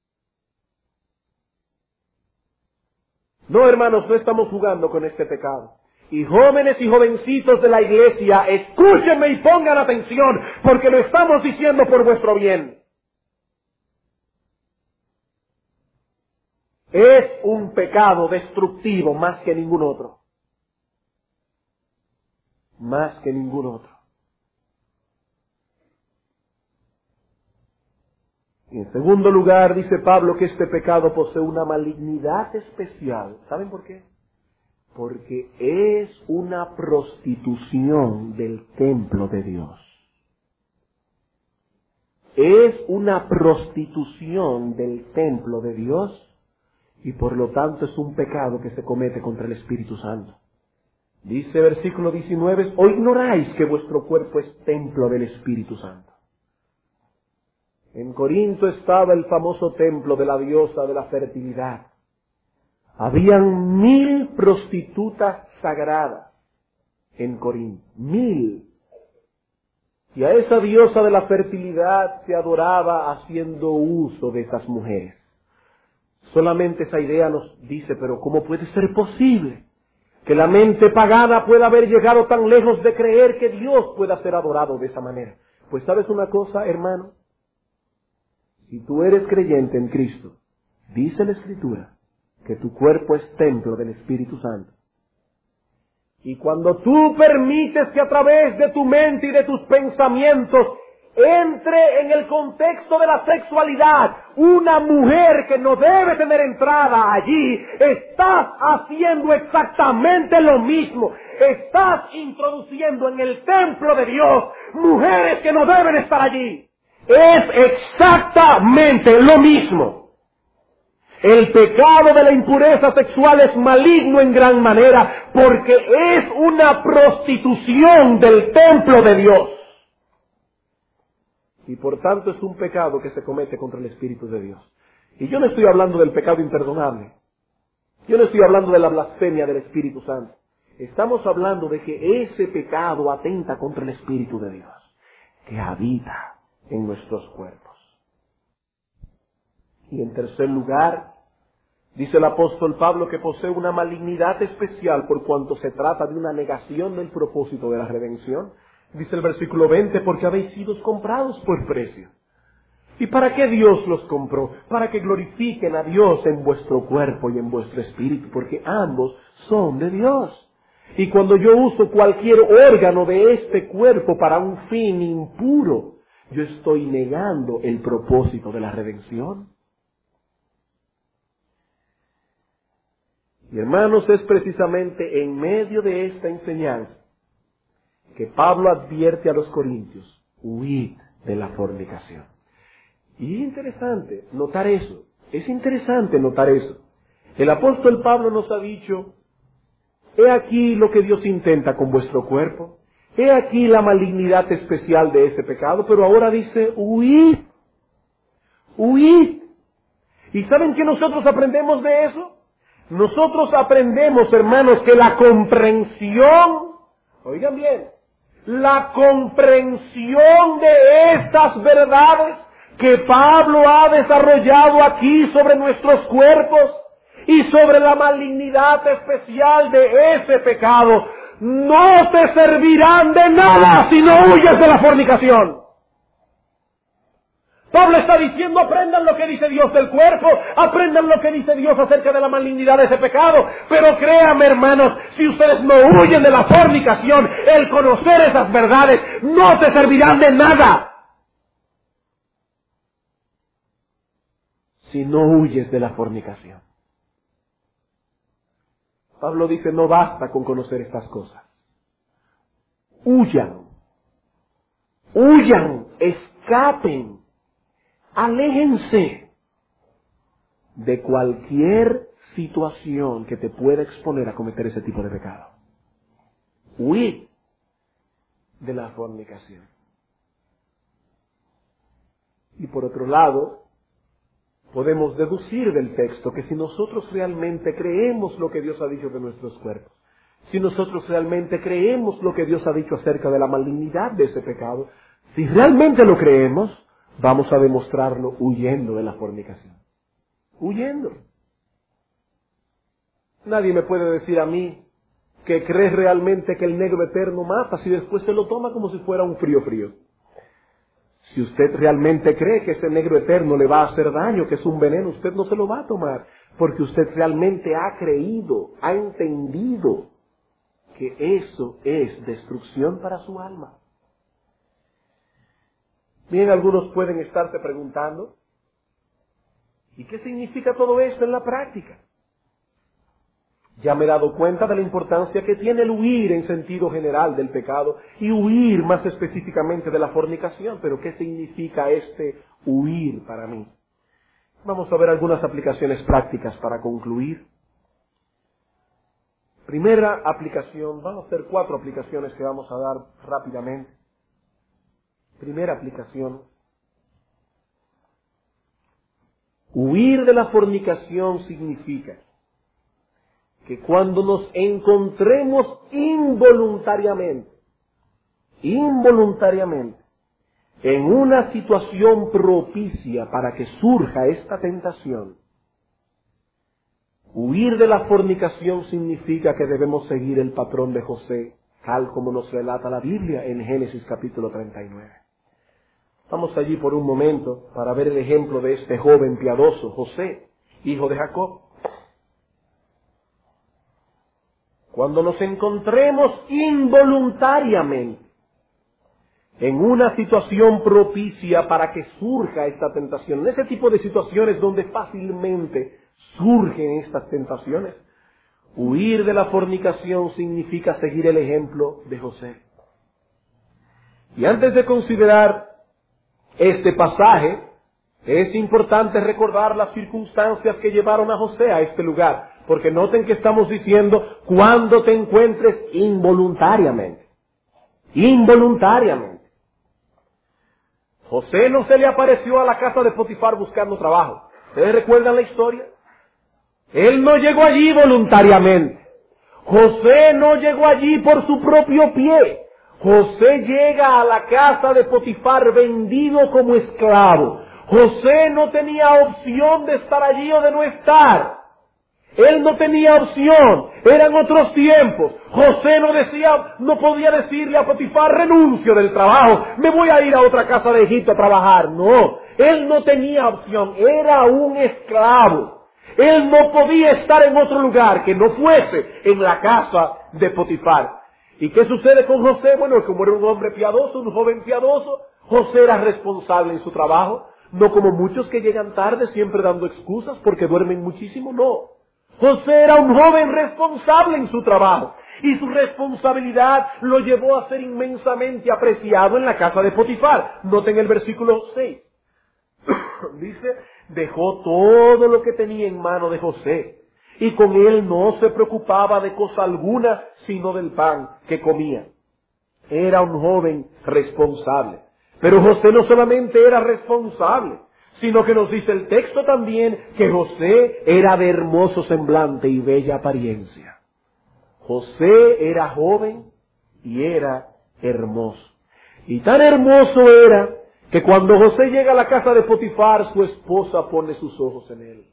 No, hermanos, no estamos jugando con este pecado. Y jóvenes y jovencitos de la iglesia, escúchenme y pongan atención, porque lo estamos diciendo por vuestro bien. Es un pecado destructivo más que ningún otro. Más que ningún otro. Y en segundo lugar, dice Pablo que este pecado posee una malignidad especial. ¿Saben por qué? Porque es una prostitución del templo de Dios. Es una prostitución del templo de Dios y por lo tanto es un pecado que se comete contra el Espíritu Santo. Dice versículo diecinueve, ¿o ignoráis que vuestro cuerpo es templo del Espíritu Santo? En Corinto estaba el famoso templo de la diosa de la fertilidad. Habían mil prostitutas sagradas en Corinto. Mil. Y a esa diosa de la fertilidad se adoraba haciendo uso de esas mujeres. Solamente esa idea nos dice, pero ¿cómo puede ser posible que la mente pagana pueda haber llegado tan lejos de creer que Dios pueda ser adorado de esa manera? Pues ¿sabes una cosa, hermano? Si tú eres creyente en Cristo, dice la Escritura que tu cuerpo es templo del Espíritu Santo. Y cuando tú permites que a través de tu mente y de tus pensamientos entre en el contexto de la sexualidad una mujer que no debe tener entrada allí, estás haciendo exactamente lo mismo. Estás introduciendo en el templo de Dios mujeres que no deben estar allí. Es exactamente lo mismo. El pecado de la impureza sexual es maligno en gran manera porque es una prostitución del templo de Dios. Y por tanto es un pecado que se comete contra el Espíritu de Dios. Y yo no estoy hablando del pecado imperdonable. Yo no estoy hablando de la blasfemia del Espíritu Santo. Estamos hablando de que ese pecado atenta contra el Espíritu de Dios, que habita en nuestros cuerpos. Y en tercer lugar, dice el apóstol Pablo que posee una malignidad especial por cuanto se trata de una negación del propósito de la redención. Dice el versículo veinte, porque habéis sido comprados por precio. ¿Y para qué Dios los compró? Para que glorifiquen a Dios en vuestro cuerpo y en vuestro espíritu, porque ambos son de Dios. Y cuando yo uso cualquier órgano de este cuerpo para un fin impuro, yo estoy negando el propósito de la redención. Y hermanos, es precisamente en medio de esta enseñanza que Pablo advierte a los corintios, huid de la fornicación. Y es interesante notar eso, es interesante notar eso. El apóstol Pablo nos ha dicho, he aquí lo que Dios intenta con vuestro cuerpo, he aquí la malignidad especial de ese pecado, pero ahora dice, huid, huid. ¿Y saben qué nosotros aprendemos de eso? Nosotros aprendemos, hermanos, que la comprensión, oigan bien, la comprensión de estas verdades que Pablo ha desarrollado aquí sobre nuestros cuerpos y sobre la malignidad especial de ese pecado, no te servirán de nada si no huyes de la fornicación. Pablo está diciendo, aprendan lo que dice Dios del cuerpo, aprendan lo que dice Dios acerca de la malignidad de ese pecado, pero créanme, hermanos, si ustedes no huyen de la fornicación, el conocer esas verdades no te servirán de nada si no huyes de la fornicación. Pablo dice, no basta con conocer estas cosas. Huyan, huyan, escapen, aléjense de cualquier situación que te pueda exponer a cometer ese tipo de pecado. Huid de la fornicación. Y por otro lado, podemos deducir del texto que si nosotros realmente creemos lo que Dios ha dicho de nuestros cuerpos, si nosotros realmente creemos lo que Dios ha dicho acerca de la malignidad de ese pecado, si realmente lo creemos, vamos a demostrarlo huyendo de la fornicación. Huyendo. Nadie me puede decir a mí que cree realmente que el negro eterno mata si después se lo toma como si fuera un frío frío. Si usted realmente cree que ese negro eterno le va a hacer daño, que es un veneno, usted no se lo va a tomar, porque usted realmente ha creído, ha entendido que eso es destrucción para su alma. Bien, algunos pueden estarse preguntando, ¿y qué significa todo esto en la práctica? Ya me he dado cuenta de la importancia que tiene el huir en sentido general del pecado y huir más específicamente de la fornicación, pero ¿qué significa este huir para mí? Vamos a ver algunas aplicaciones prácticas para concluir. Primera aplicación, vamos a hacer cuatro aplicaciones que vamos a dar rápidamente. Primera aplicación. Huir de la fornicación significa que cuando nos encontremos involuntariamente, involuntariamente, en una situación propicia para que surja esta tentación, huir de la fornicación significa que debemos seguir el patrón de José, tal como nos relata la Biblia en Génesis capítulo treinta y nueve. Vamos allí por un momento para ver el ejemplo de este joven piadoso, José, hijo de Jacob. Cuando nos encontremos involuntariamente en una situación propicia para que surja esta tentación, en ese tipo de situaciones donde fácilmente surgen estas tentaciones, huir de la fornicación significa seguir el ejemplo de José. Y antes de considerar este pasaje, es importante recordar las circunstancias que llevaron a José a este lugar, porque noten que estamos diciendo cuando te encuentres involuntariamente. Involuntariamente. José no se le apareció a la casa de Potifar buscando trabajo. ¿Ustedes recuerdan la historia? Él no llegó allí voluntariamente. José no llegó allí por su propio pie. José llega a la casa de Potifar vendido como esclavo. José no tenía opción de estar allí o de no estar. Él no tenía opción. Eran otros tiempos. José no decía, no podía decirle a Potifar, renuncio del trabajo, me voy a ir a otra casa de Egipto a trabajar. No, él no tenía opción. Era un esclavo. Él no podía estar en otro lugar que no fuese en la casa de Potifar. ¿Y qué sucede con José? Bueno, como era un hombre piadoso, un joven piadoso, José era responsable en su trabajo. No como muchos que llegan tarde siempre dando excusas porque duermen muchísimo, no. José era un joven responsable en su trabajo. Y su responsabilidad lo llevó a ser inmensamente apreciado en la casa de Potifar. Noten el versículo seis. Dice, dejó todo lo que tenía en mano de José, y con él no se preocupaba de cosa alguna, sino del pan que comía. Era un joven responsable. Pero José no solamente era responsable, sino que nos dice el texto también que José era de hermoso semblante y bella apariencia. José era joven y era hermoso. Y tan hermoso era que cuando José llega a la casa de Potifar, su esposa pone sus ojos en él.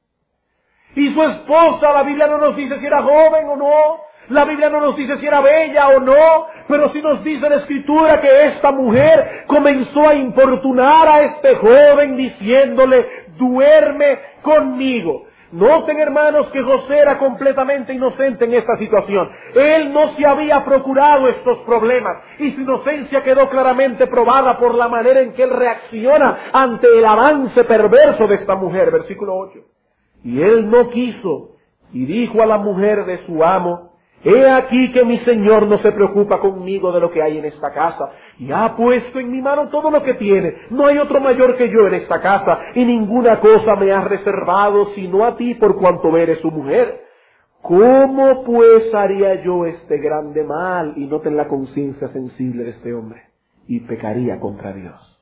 Y su esposa, la Biblia no nos dice si era joven o no, la Biblia no nos dice si era bella o no, pero sí nos dice la Escritura que esta mujer comenzó a importunar a este joven diciéndole, duerme conmigo. Noten, hermanos, que José era completamente inocente en esta situación. Él no se había procurado estos problemas y su inocencia quedó claramente probada por la manera en que él reacciona ante el avance perverso de esta mujer. Versículo ocho. Y él no quiso y dijo a la mujer de su amo, he aquí que mi señor no se preocupa conmigo de lo que hay en esta casa, y ha puesto en mi mano todo lo que tiene. No hay otro mayor que yo en esta casa, y ninguna cosa me ha reservado sino a ti por cuanto eres su mujer. ¿Cómo pues haría yo este grande mal? Y noten la conciencia sensible de este hombre, y pecaría contra Dios.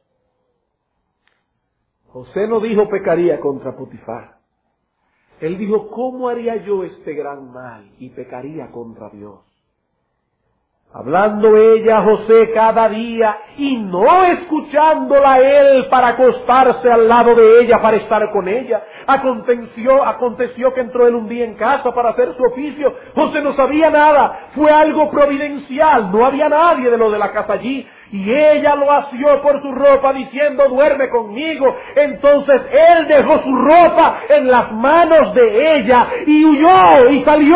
José no dijo pecaría contra Potifar. Él dijo, ¿cómo haría yo este gran mal? Y pecaría contra Dios. Hablando ella a José cada día y no escuchándola a él para acostarse al lado de ella, para estar con ella. Aconteció, aconteció que entró él un día en casa para hacer su oficio. José no sabía nada. Fue algo providencial. No había nadie de lo de la casa allí. Y ella lo asió por su ropa diciendo, duerme conmigo. Entonces él dejó su ropa en las manos de ella y huyó y salió.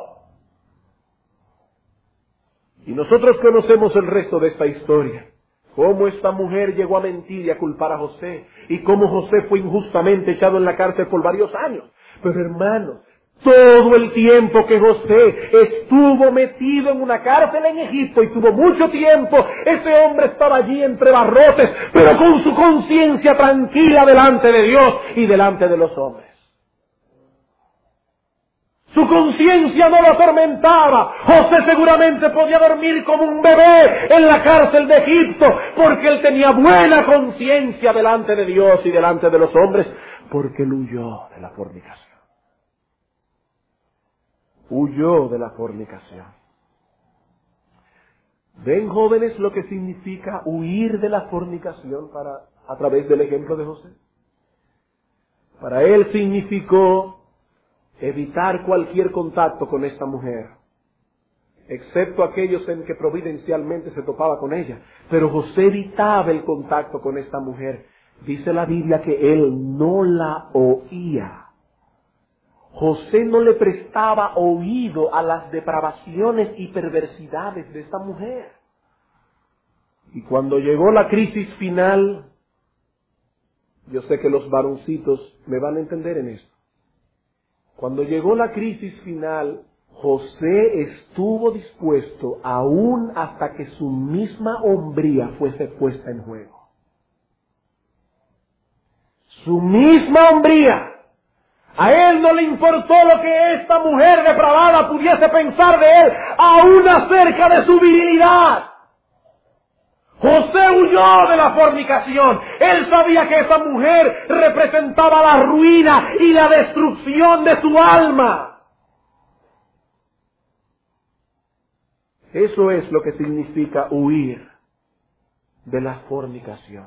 Y nosotros conocemos el resto de esta historia. Cómo esta mujer llegó a mentir y a culpar a José. Y cómo José fue injustamente echado en la cárcel por varios años. Pero hermanos, todo el tiempo que José estuvo metido en una cárcel en Egipto, y tuvo mucho tiempo, ese hombre estaba allí entre barrotes, pero con su conciencia tranquila delante de Dios y delante de los hombres. Su conciencia no lo atormentaba. José seguramente podía dormir como un bebé en la cárcel de Egipto, porque él tenía buena conciencia delante de Dios y delante de los hombres, porque él huyó de la fornicación. huyó de la fornicación. ¿Ven, jóvenes, lo que significa huir de la fornicación para, a través del ejemplo de José? Para él significó evitar cualquier contacto con esta mujer, excepto aquellos en que providencialmente se topaba con ella. Pero José evitaba el contacto con esta mujer. Dice la Biblia que él no la oía. José no le prestaba oído a las depravaciones y perversidades de esta mujer. Y cuando llegó la crisis final, yo sé que los varoncitos me van a entender en esto. Cuando llegó la crisis final, José estuvo dispuesto aún hasta que su misma hombría fuese puesta en juego. Su misma hombría. A él no le importó lo que esta mujer depravada pudiese pensar de él, aún acerca de su virilidad. José huyó de la fornicación. Él sabía que esa mujer representaba la ruina y la destrucción de su alma. Eso es lo que significa huir de la fornicación.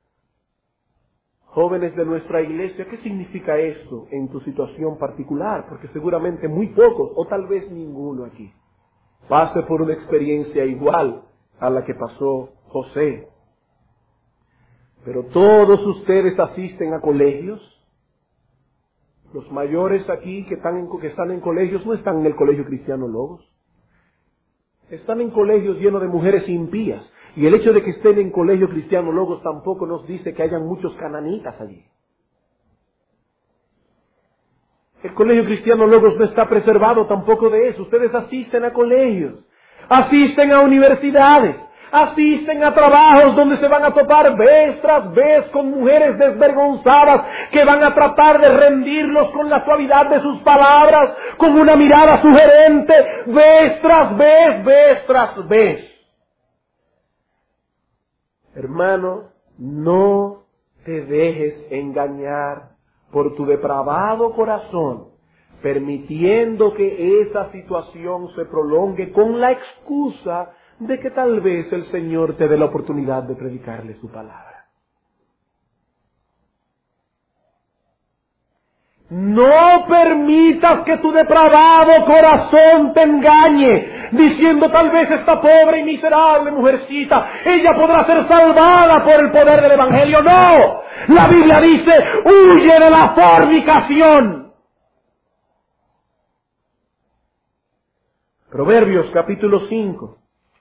Jóvenes de nuestra iglesia, ¿qué significa esto en tu situación particular? Porque seguramente muy pocos, o tal vez ninguno aquí, pase por una experiencia igual a la que pasó José. Pero todos ustedes asisten a colegios. Los mayores aquí que están en, que están en colegios no están en el colegio Cristiano Logos. Están en colegios llenos de mujeres impías. Y el hecho de que estén en colegio Cristiano Logos tampoco nos dice que hayan muchos cananitas allí. El colegio Cristiano Logos no está preservado tampoco de eso. Ustedes asisten a colegios, asisten a universidades, asisten a trabajos donde se van a topar vez tras vez con mujeres desvergonzadas que van a tratar de rendirlos con la suavidad de sus palabras, con una mirada sugerente, vez tras vez, vez tras vez. Hermano, no te dejes engañar por tu depravado corazón, permitiendo que esa situación se prolongue con la excusa de que tal vez el Señor te dé la oportunidad de predicarle su palabra. No permitas que tu depravado corazón te engañe, diciendo tal vez esta pobre y miserable mujercita, ella podrá ser salvada por el poder del Evangelio. No, la Biblia dice, huye de la fornicación. Proverbios capítulo cinco.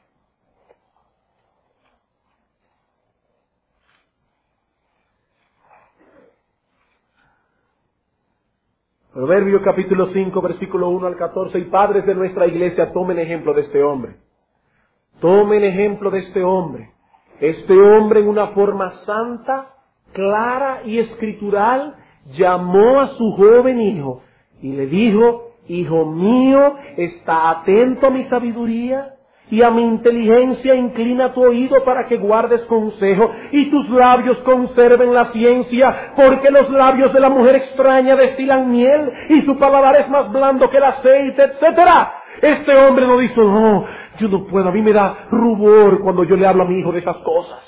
Proverbios capítulo cinco, versículo uno al catorce, y padres de nuestra iglesia, tomen ejemplo de este hombre. Tomen ejemplo de este hombre. Este hombre en una forma santa, clara y escritural, llamó a su joven hijo y le dijo, hijo mío, está atento a mi sabiduría y a mi inteligencia, inclina tu oído para que guardes consejo y tus labios conserven la ciencia, porque los labios de la mujer extraña destilan miel y su paladar es más blando que el aceite, etcétera. Este hombre no dice, no, yo no puedo, a mí me da rubor cuando yo le hablo a mi hijo de esas cosas.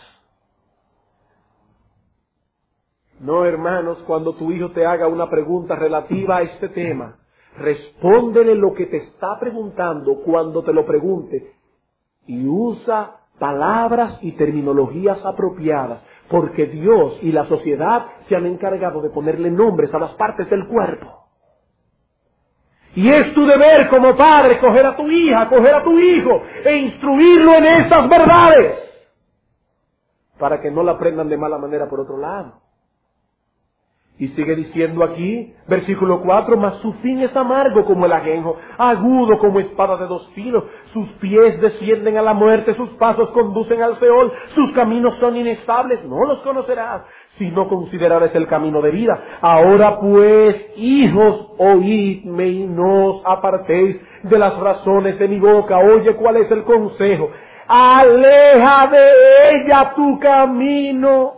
No, hermanos, cuando tu hijo te haga una pregunta relativa a este tema, respóndele lo que te está preguntando cuando te lo pregunte. Y usa palabras y terminologías apropiadas, porque Dios y la sociedad se han encargado de ponerle nombres a las partes del cuerpo. Y es tu deber como padre coger a tu hija, coger a tu hijo e instruirlo en estas verdades, para que no la aprendan de mala manera por otro lado. Y sigue diciendo aquí, versículo cuatro, mas su fin es amargo como el ajenjo, agudo como espada de dos filos, sus pies descienden a la muerte, sus pasos conducen al Seol, sus caminos son inestables, no los conocerás, si no considerares el camino de vida. Ahora pues, hijos, oídme y no os apartéis de las razones de mi boca. Oye, ¿cuál es el consejo? Aleja de ella tu camino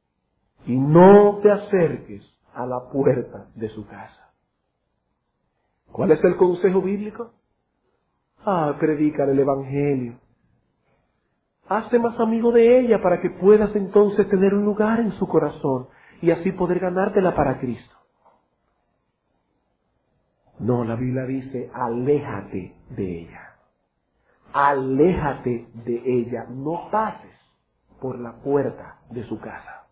y no te acerques a la puerta de su casa. ¿Cuál es el consejo bíblico? Ah, predícale el Evangelio. Hazte más amigo de ella para que puedas entonces tener un lugar en su corazón y así poder ganártela para Cristo. No, la Biblia dice, aléjate de ella. Aléjate de ella. No pases por la puerta de su casa.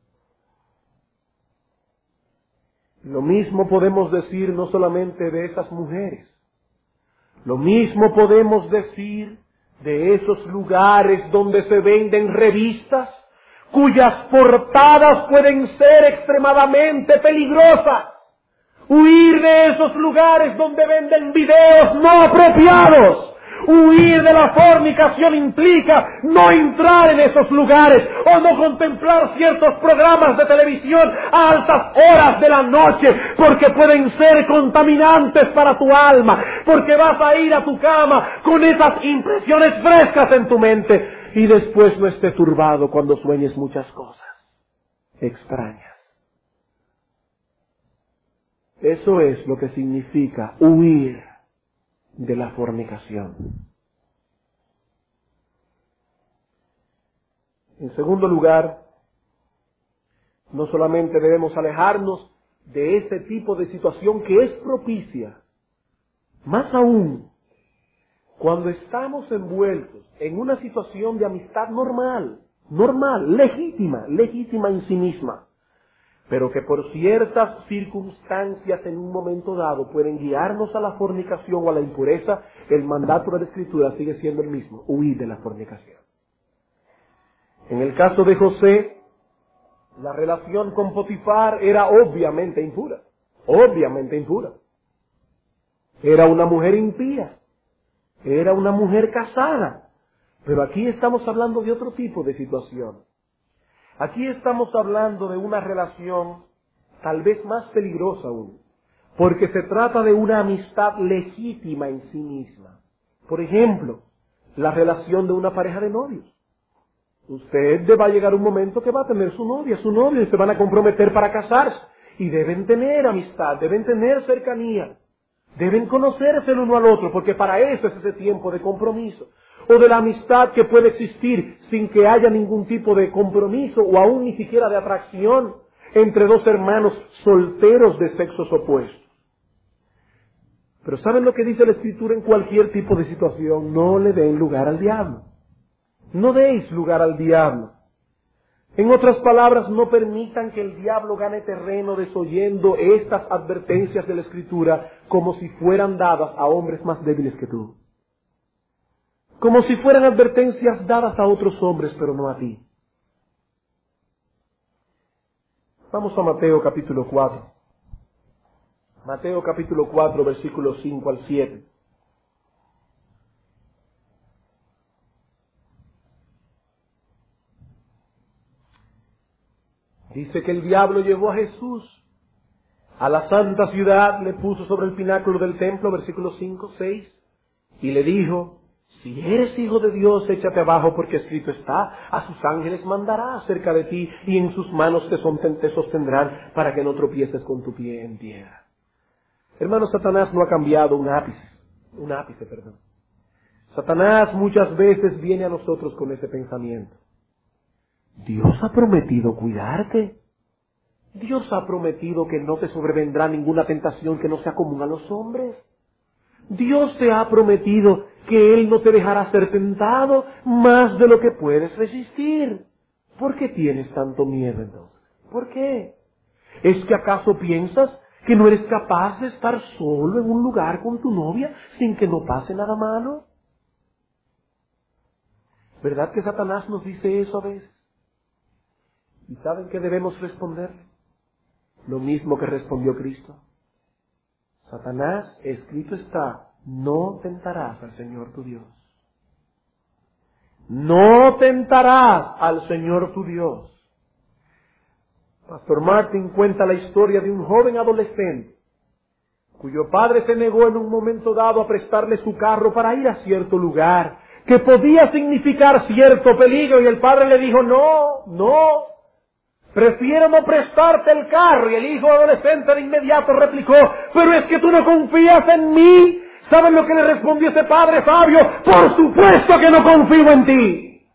Lo mismo podemos decir no solamente de esas mujeres. Lo mismo podemos decir de esos lugares donde se venden revistas, cuyas portadas pueden ser extremadamente peligrosas. Huir de esos lugares donde venden videos no apropiados. Huir de la fornicación implica no entrar en esos lugares o no contemplar ciertos programas de televisión a altas horas de la noche, porque pueden ser contaminantes para tu alma, porque vas a ir a tu cama con esas impresiones frescas en tu mente y después no estés turbado cuando sueñes muchas cosas extrañas. Eso es lo que significa huir de la fornicación. En segundo lugar, no solamente debemos alejarnos de ese tipo de situación que es propicia, más aún, cuando estamos envueltos en una situación de amistad normal, normal, legítima, legítima en sí misma, pero que por ciertas circunstancias en un momento dado pueden guiarnos a la fornicación o a la impureza, el mandato de la Escritura sigue siendo el mismo, huir de la fornicación. En el caso de José, la relación con Potifar era obviamente impura, obviamente impura. Era una mujer impía, era una mujer casada, pero aquí estamos hablando de otro tipo de situación. Aquí estamos hablando de una relación tal vez más peligrosa aún, porque se trata de una amistad legítima en sí misma. Por ejemplo, la relación de una pareja de novios. Usted va a llegar un momento que va a tener su novia, su novio, y se van a comprometer para casarse. Y deben tener amistad, deben tener cercanía, deben conocerse el uno al otro, porque para eso es ese tiempo de compromiso. O de la amistad que puede existir sin que haya ningún tipo de compromiso o aún ni siquiera de atracción entre dos hermanos solteros de sexos opuestos. Pero ¿saben lo que dice la Escritura en cualquier tipo de situación? No le den lugar al diablo. No deis lugar al diablo. En otras palabras, no permitan que el diablo gane terreno desoyendo estas advertencias de la Escritura como si fueran dadas a hombres más débiles que tú. Como si fueran advertencias dadas a otros hombres, pero no a ti. Vamos a Mateo capítulo cuatro. Mateo capítulo cuatro, versículos cinco al siete. Dice que el diablo llevó a Jesús a la santa ciudad, le puso sobre el pináculo del templo, versículos cinco, seis, y le dijo: si eres hijo de Dios, échate abajo, porque escrito está, a sus ángeles mandará acerca de ti, y en sus manos te sostendrán, para que no tropieces con tu pie en tierra. Hermano, Satanás no ha cambiado un ápice, un ápice, perdón. Satanás muchas veces viene a nosotros con ese pensamiento. Dios ha prometido cuidarte. Dios ha prometido que no te sobrevendrá ninguna tentación que no sea común a los hombres. Dios te ha prometido que Él no te dejará ser tentado más de lo que puedes resistir. ¿Por qué tienes tanto miedo entonces? ¿Por qué? ¿Es que acaso piensas que no eres capaz de estar solo en un lugar con tu novia sin que no pase nada malo? ¿Verdad que Satanás nos dice eso a veces? ¿Y saben qué debemos responder? Lo mismo que respondió Cristo. Satanás, escrito está, no tentarás al Señor tu Dios. No tentarás al Señor tu Dios. Pastor Martin cuenta la historia de un joven adolescente cuyo padre se negó en un momento dado a prestarle su carro para ir a cierto lugar que podía significar cierto peligro, y el padre le dijo: no, no, prefiero no prestarte el carro. Y el hijo adolescente de inmediato replicó, pero es que tú no confías en mí. ¿Saben lo que le respondió ese padre sabio? Por supuesto que no confío en ti.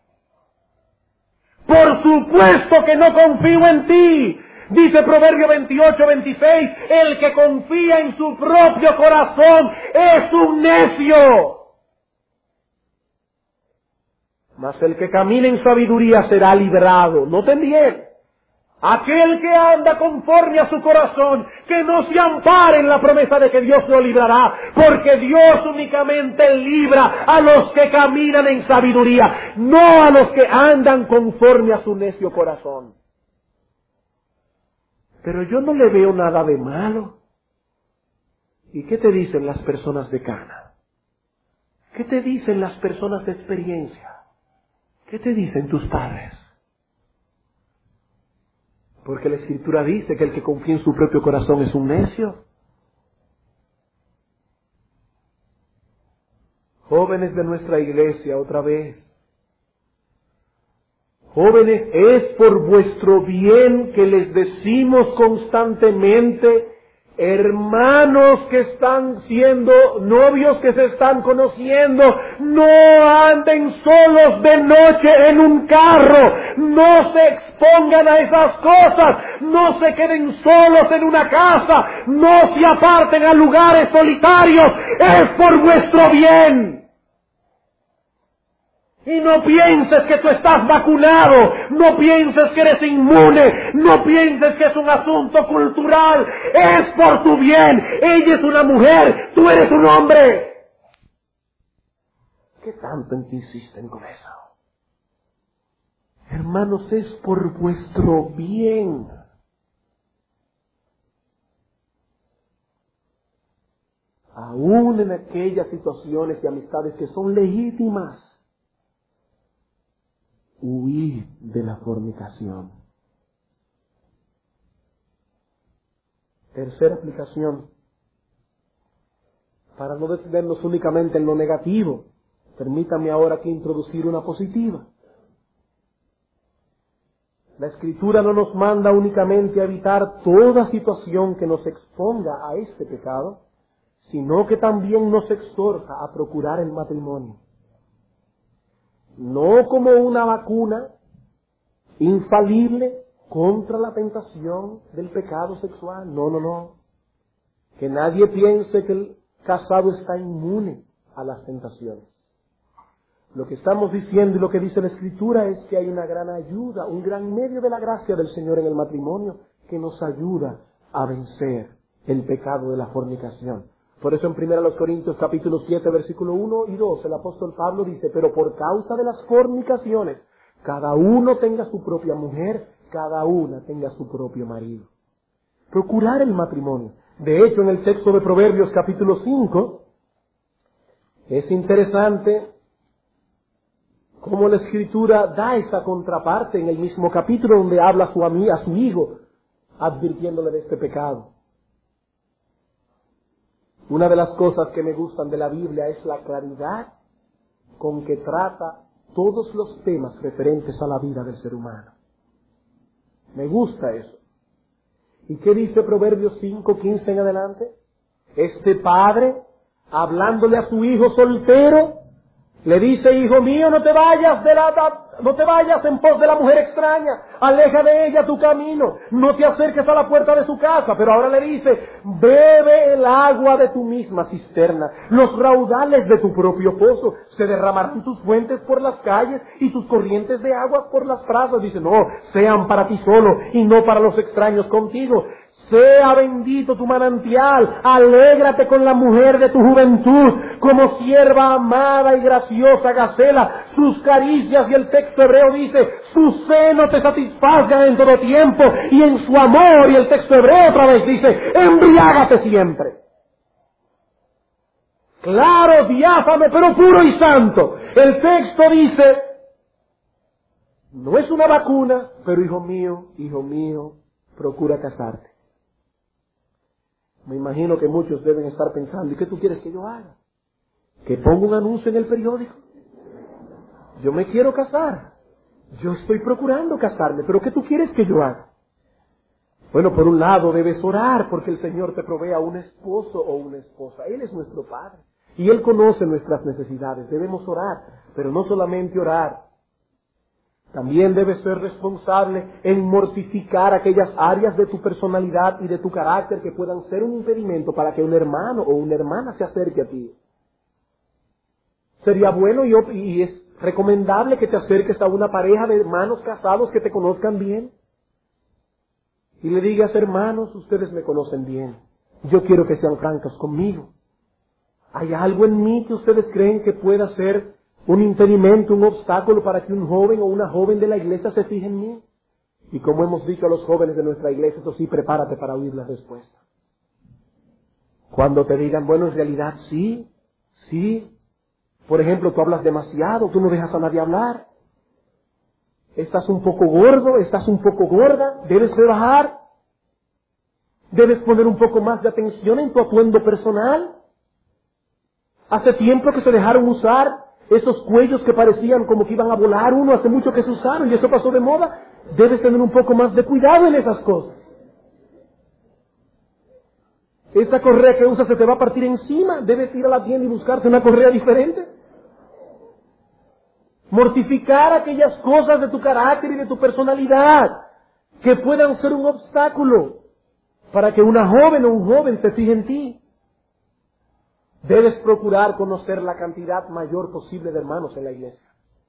Por supuesto que no confío en ti. Dice Proverbio veintiocho, veintiséis, el que confía en su propio corazón es un necio. Mas el que camina en sabiduría será librado. Noten bien, aquel que anda conforme a su corazón, que no se ampare en la promesa de que Dios lo librará, porque Dios únicamente libra a los que caminan en sabiduría, no a los que andan conforme a su necio corazón. Pero yo no le veo nada de malo. ¿Y qué te dicen las personas de Cana? ¿Qué te dicen las personas de experiencia? ¿Qué te dicen tus padres? Porque la Escritura dice que el que confía en su propio corazón es un necio. Jóvenes de nuestra iglesia, otra vez. Jóvenes, es por vuestro bien que les decimos constantemente, hermanos que están siendo novios, que se están conociendo, no anden solos de noche en un carro, no se expongan a esas cosas, no se queden solos en una casa, no se aparten a lugares solitarios, es por vuestro bien. Y no pienses que tú estás vacunado, no pienses que eres inmune, no pienses que es un asunto cultural, es por tu bien. Ella es una mujer, tú eres un hombre. ¿Qué tanto en ti insisten con eso? Hermanos, es por vuestro bien. Aún en aquellas situaciones y amistades que son legítimas, huir de la fornicación. Tercera aplicación. Para no detenernos únicamente en lo negativo, permítame ahora aquí introducir una positiva. La Escritura no nos manda únicamente a evitar toda situación que nos exponga a este pecado, sino que también nos exhorta a procurar el matrimonio. No como una vacuna infalible contra la tentación del pecado sexual. No, no, no. Que nadie piense que el casado está inmune a las tentaciones. Lo que estamos diciendo y lo que dice la Escritura es que hay una gran ayuda, un gran medio de la gracia del Señor en el matrimonio que nos ayuda a vencer el pecado de la fornicación. Por eso en primera Corintios capítulo siete, versículo uno y dos, el apóstol Pablo dice, pero por causa de las fornicaciones, cada uno tenga su propia mujer, cada una tenga su propio marido. Procurar el matrimonio. De hecho, en el texto de Proverbios capítulo cinco, es interesante cómo la Escritura da esa contraparte en el mismo capítulo donde habla a su amiga, a su hijo, advirtiéndole de este pecado. Una de las cosas que me gustan de la Biblia es la claridad con que trata todos los temas referentes a la vida del ser humano. Me gusta eso. ¿Y qué dice Proverbios cinco, quince en adelante? Este padre, hablándole a su hijo soltero, le dice, hijo mío, no te vayas de la, no te vayas en pos de la mujer extraña, aleja de ella tu camino, no te acerques a la puerta de su casa. Pero ahora le dice, bebe el agua de tu misma cisterna, los raudales de tu propio pozo, se derramarán tus fuentes por las calles y tus corrientes de agua por las plazas. Dice, no, sean para ti solo y no para los extraños contigo. Sea bendito tu manantial, alégrate con la mujer de tu juventud, como sierva amada y graciosa gacela, sus caricias, y el texto hebreo dice, su seno te satisfaga en todo tiempo, y en su amor, y el texto hebreo otra vez dice, embriágate siempre. Claro, diáfano, pero puro y santo. El texto dice, no es una vacuna, pero hijo mío, hijo mío, procura casarte. Me imagino que muchos deben estar pensando, ¿y qué tú quieres que yo haga? ¿Que ponga un anuncio en el periódico? Yo me quiero casar. Yo estoy procurando casarme, pero ¿qué tú quieres que yo haga? Bueno, por un lado debes orar porque el Señor te provea un esposo o una esposa. Él es nuestro Padre y Él conoce nuestras necesidades. Debemos orar, pero no solamente orar. También debes ser responsable en mortificar aquellas áreas de tu personalidad y de tu carácter que puedan ser un impedimento para que un hermano o una hermana se acerque a ti. Sería bueno y, y es recomendable que te acerques a una pareja de hermanos casados que te conozcan bien. Y le digas, hermanos, ustedes me conocen bien. Yo quiero que sean francos conmigo. ¿Hay algo en mí que ustedes creen que pueda ser un impedimento, un obstáculo para que un joven o una joven de la iglesia se fije en mí? Y como hemos dicho a los jóvenes de nuestra iglesia, eso sí, prepárate para oír la respuesta. Cuando te digan, bueno, en realidad sí, sí. Por ejemplo, tú hablas demasiado, tú no dejas a nadie hablar. Estás un poco gordo, estás un poco gorda, debes rebajar. Debes poner un poco más de atención en tu atuendo personal. Hace tiempo que se dejaron usar esos cuellos que parecían como que iban a volar uno, hace mucho que se usaron y eso pasó de moda. Debes tener un poco más de cuidado en esas cosas. Esta correa que usas se te va a partir encima, debes ir a la tienda y buscarte una correa diferente. Mortificar aquellas cosas de tu carácter y de tu personalidad que puedan ser un obstáculo para que una joven o un joven se fije en ti. Debes procurar conocer la cantidad mayor posible de hermanos en la iglesia.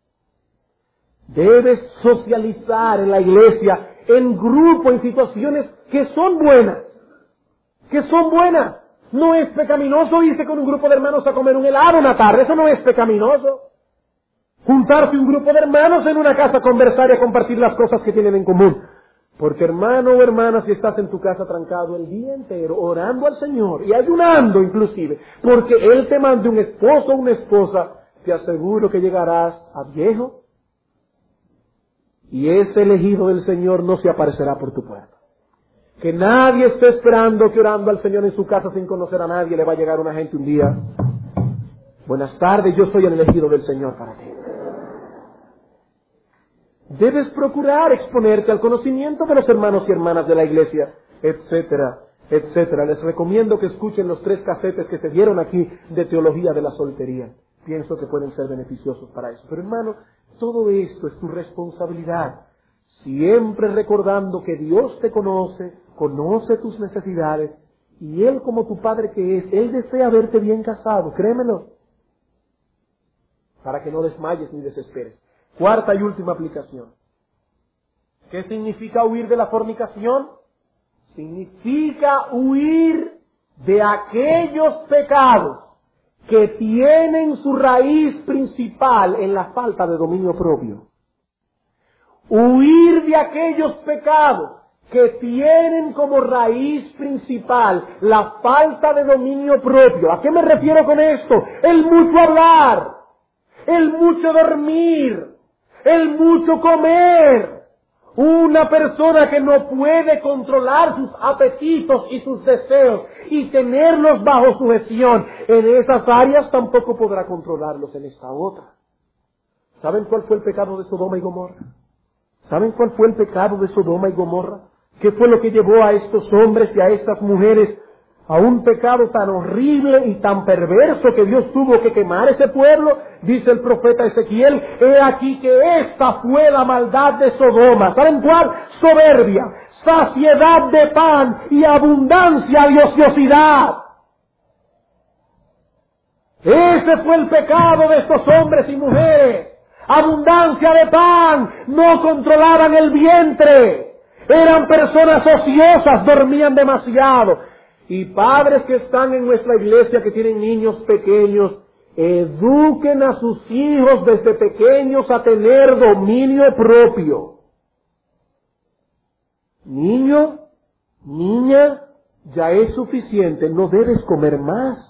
Debes socializar en la iglesia, en grupo, en situaciones que son buenas. Que son buenas. No es pecaminoso irse con un grupo de hermanos a comer un helado una tarde. Eso no es pecaminoso. Juntarse un grupo de hermanos en una casa a conversar y a compartir las cosas que tienen en común. Porque hermano o hermana, si estás en tu casa trancado el día entero, orando al Señor y ayunando inclusive, porque Él te mande un esposo o una esposa, te aseguro que llegarás a viejo y ese elegido del Señor no se aparecerá por tu puerta. Que nadie esté esperando que orando al Señor en su casa sin conocer a nadie le va a llegar una gente un día. Buenas tardes, yo soy el elegido del Señor para ti. Debes procurar exponerte al conocimiento de los hermanos y hermanas de la iglesia, etcétera, etcétera. Les recomiendo que escuchen los tres casetes que se dieron aquí de teología de la soltería. Pienso que pueden ser beneficiosos para eso. Pero hermano, todo esto es tu responsabilidad. Siempre recordando que Dios te conoce, conoce tus necesidades, y Él como tu Padre que es, Él desea verte bien casado, créemelo, para que no desmayes ni desesperes. Cuarta y última aplicación. ¿Qué significa huir de la fornicación? Significa huir de aquellos pecados que tienen su raíz principal en la falta de dominio propio. Huir de aquellos pecados que tienen como raíz principal la falta de dominio propio. ¿A qué me refiero con esto? El mucho hablar, el mucho dormir, el mucho comer. Una persona que no puede controlar sus apetitos y sus deseos y tenerlos bajo sujeción en esas áreas, tampoco podrá controlarlos en esta otra. ¿Saben cuál fue el pecado de Sodoma y Gomorra? ¿Saben cuál fue el pecado de Sodoma y Gomorra? ¿Qué fue lo que llevó a estos hombres y a estas mujeres a un pecado tan horrible y tan perverso que Dios tuvo que quemar ese pueblo? Dice el profeta Ezequiel, he aquí que esta fue la maldad de Sodoma. ¿Saben cuál? Soberbia, saciedad de pan y abundancia de ociosidad. Ese fue el pecado de estos hombres y mujeres. Abundancia de pan, no controlaban el vientre, eran personas ociosas, dormían demasiado. Y padres que están en nuestra iglesia, que tienen niños pequeños, eduquen a sus hijos desde pequeños a tener dominio propio. Niño, niña, ya es suficiente, no debes comer más.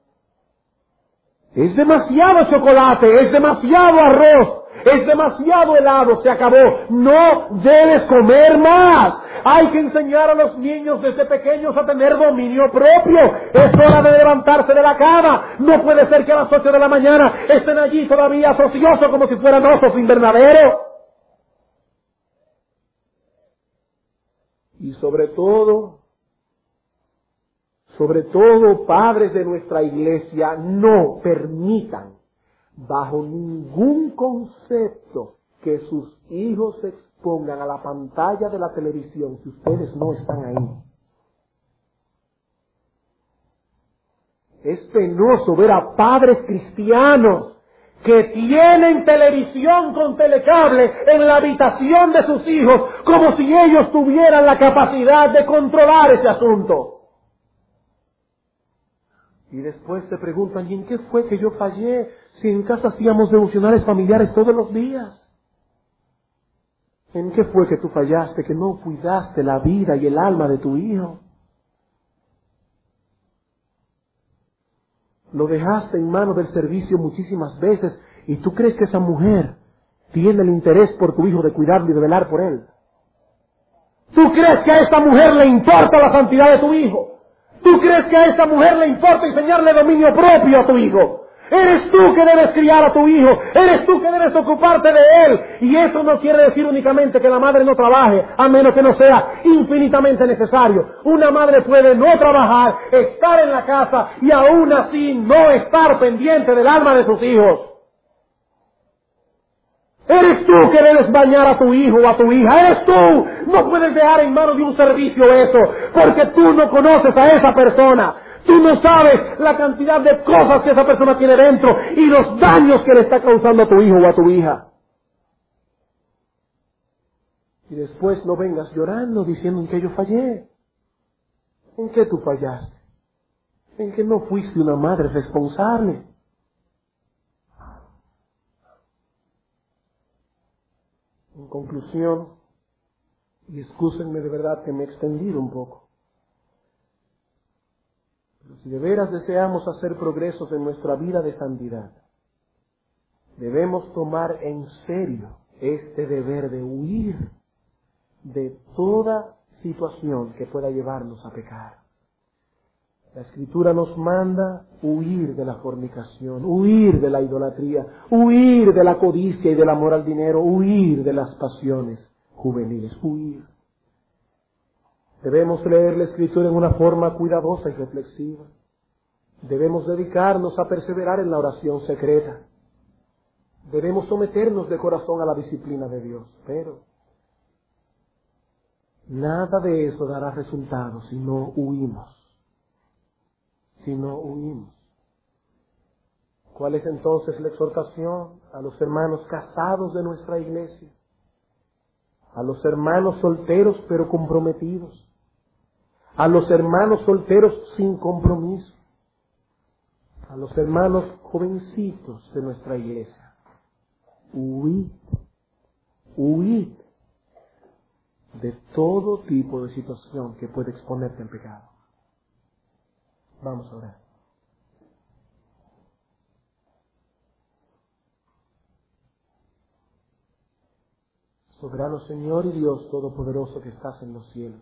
Es demasiado chocolate, es demasiado arroz, es demasiado helado, se acabó. No debes comer más. Hay que enseñar a los niños desde pequeños a tener dominio propio. Es hora de levantarse de la cama. No puede ser que a las ocho de la mañana estén allí todavía ociosos como si fueran osos invernadero. Y sobre todo, sobre todo padres de nuestra iglesia, no permitan bajo ningún concepto que sus hijos se expongan a la pantalla de la televisión si ustedes no están ahí. Es penoso ver a padres cristianos que tienen televisión con telecable en la habitación de sus hijos como si ellos tuvieran la capacidad de controlar ese asunto. Y después se preguntan, ¿y en qué fue que yo fallé si en casa hacíamos devocionales familiares todos los días? ¿En qué fue que tú fallaste, que no cuidaste la vida y el alma de tu hijo? Lo dejaste en manos del servicio muchísimas veces y tú crees que esa mujer tiene el interés por tu hijo de cuidarlo y de velar por él. ¿Tú crees que a esta mujer le importa la santidad de tu hijo? ¿Tú crees que a esta mujer le importa enseñarle dominio propio a tu hijo? Eres tú que debes criar a tu hijo, eres tú que debes ocuparte de él. Y eso no quiere decir únicamente que la madre no trabaje, a menos que no sea infinitamente necesario. Una madre puede no trabajar, estar en la casa y aún así no estar pendiente del alma de sus hijos. Eres tú que debes bañar a tu hijo o a tu hija, eres tú. No puedes dejar en manos de un servicio eso, porque tú no conoces a esa persona. Tú no sabes la cantidad de cosas que esa persona tiene dentro y los daños que le está causando a tu hijo o a tu hija. Y después no vengas llorando diciendo en que yo fallé. ¿En qué tú fallaste? En que no fuiste una madre responsable. En conclusión, y excúsenme de verdad que me he extendido un poco, pero si de veras deseamos hacer progresos en nuestra vida de santidad, debemos tomar en serio este deber de huir de toda situación que pueda llevarnos a pecar. La Escritura nos manda huir de la fornicación, huir de la idolatría, huir de la codicia y del amor al dinero, huir de las pasiones juveniles, huir. Debemos leer la Escritura en una forma cuidadosa y reflexiva. Debemos dedicarnos a perseverar en la oración secreta. Debemos someternos de corazón a la disciplina de Dios, pero nada de eso dará resultados si no huimos. Si no huimos. ¿Cuál es entonces la exhortación a los hermanos casados de nuestra iglesia? A los hermanos solteros pero comprometidos. A los hermanos solteros sin compromiso. A los hermanos jovencitos de nuestra iglesia. Huid, huid de todo tipo de situación que puede exponerte al pecado. Vamos a orar. Soberano Señor y Dios Todopoderoso que estás en los cielos,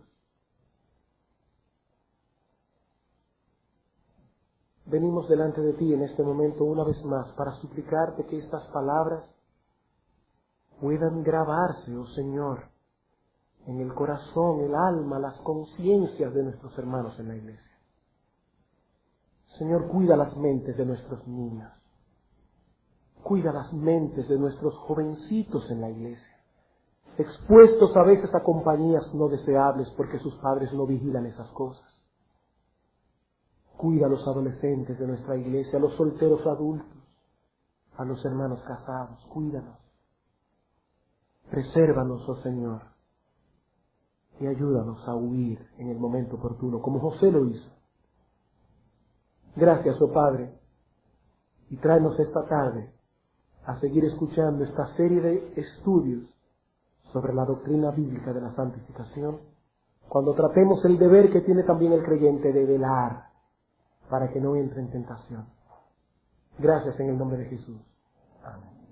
venimos delante de ti en este momento una vez más para suplicarte que estas palabras puedan grabarse, oh Señor, en el corazón, el alma, las conciencias de nuestros hermanos en la iglesia. Señor, cuida las mentes de nuestros niños. Cuida las mentes de nuestros jovencitos en la iglesia, expuestos a veces a compañías no deseables porque sus padres no vigilan esas cosas. Cuida a los adolescentes de nuestra iglesia, a los solteros adultos, a los hermanos casados. Cuídanos. Presérvanos, oh Señor, y ayúdanos a huir en el momento oportuno, como José lo hizo. Gracias, oh Padre, y tráenos esta tarde a seguir escuchando esta serie de estudios sobre la doctrina bíblica de la santificación, cuando tratemos el deber que tiene también el creyente de velar para que no entre en tentación. Gracias en el nombre de Jesús. Amén.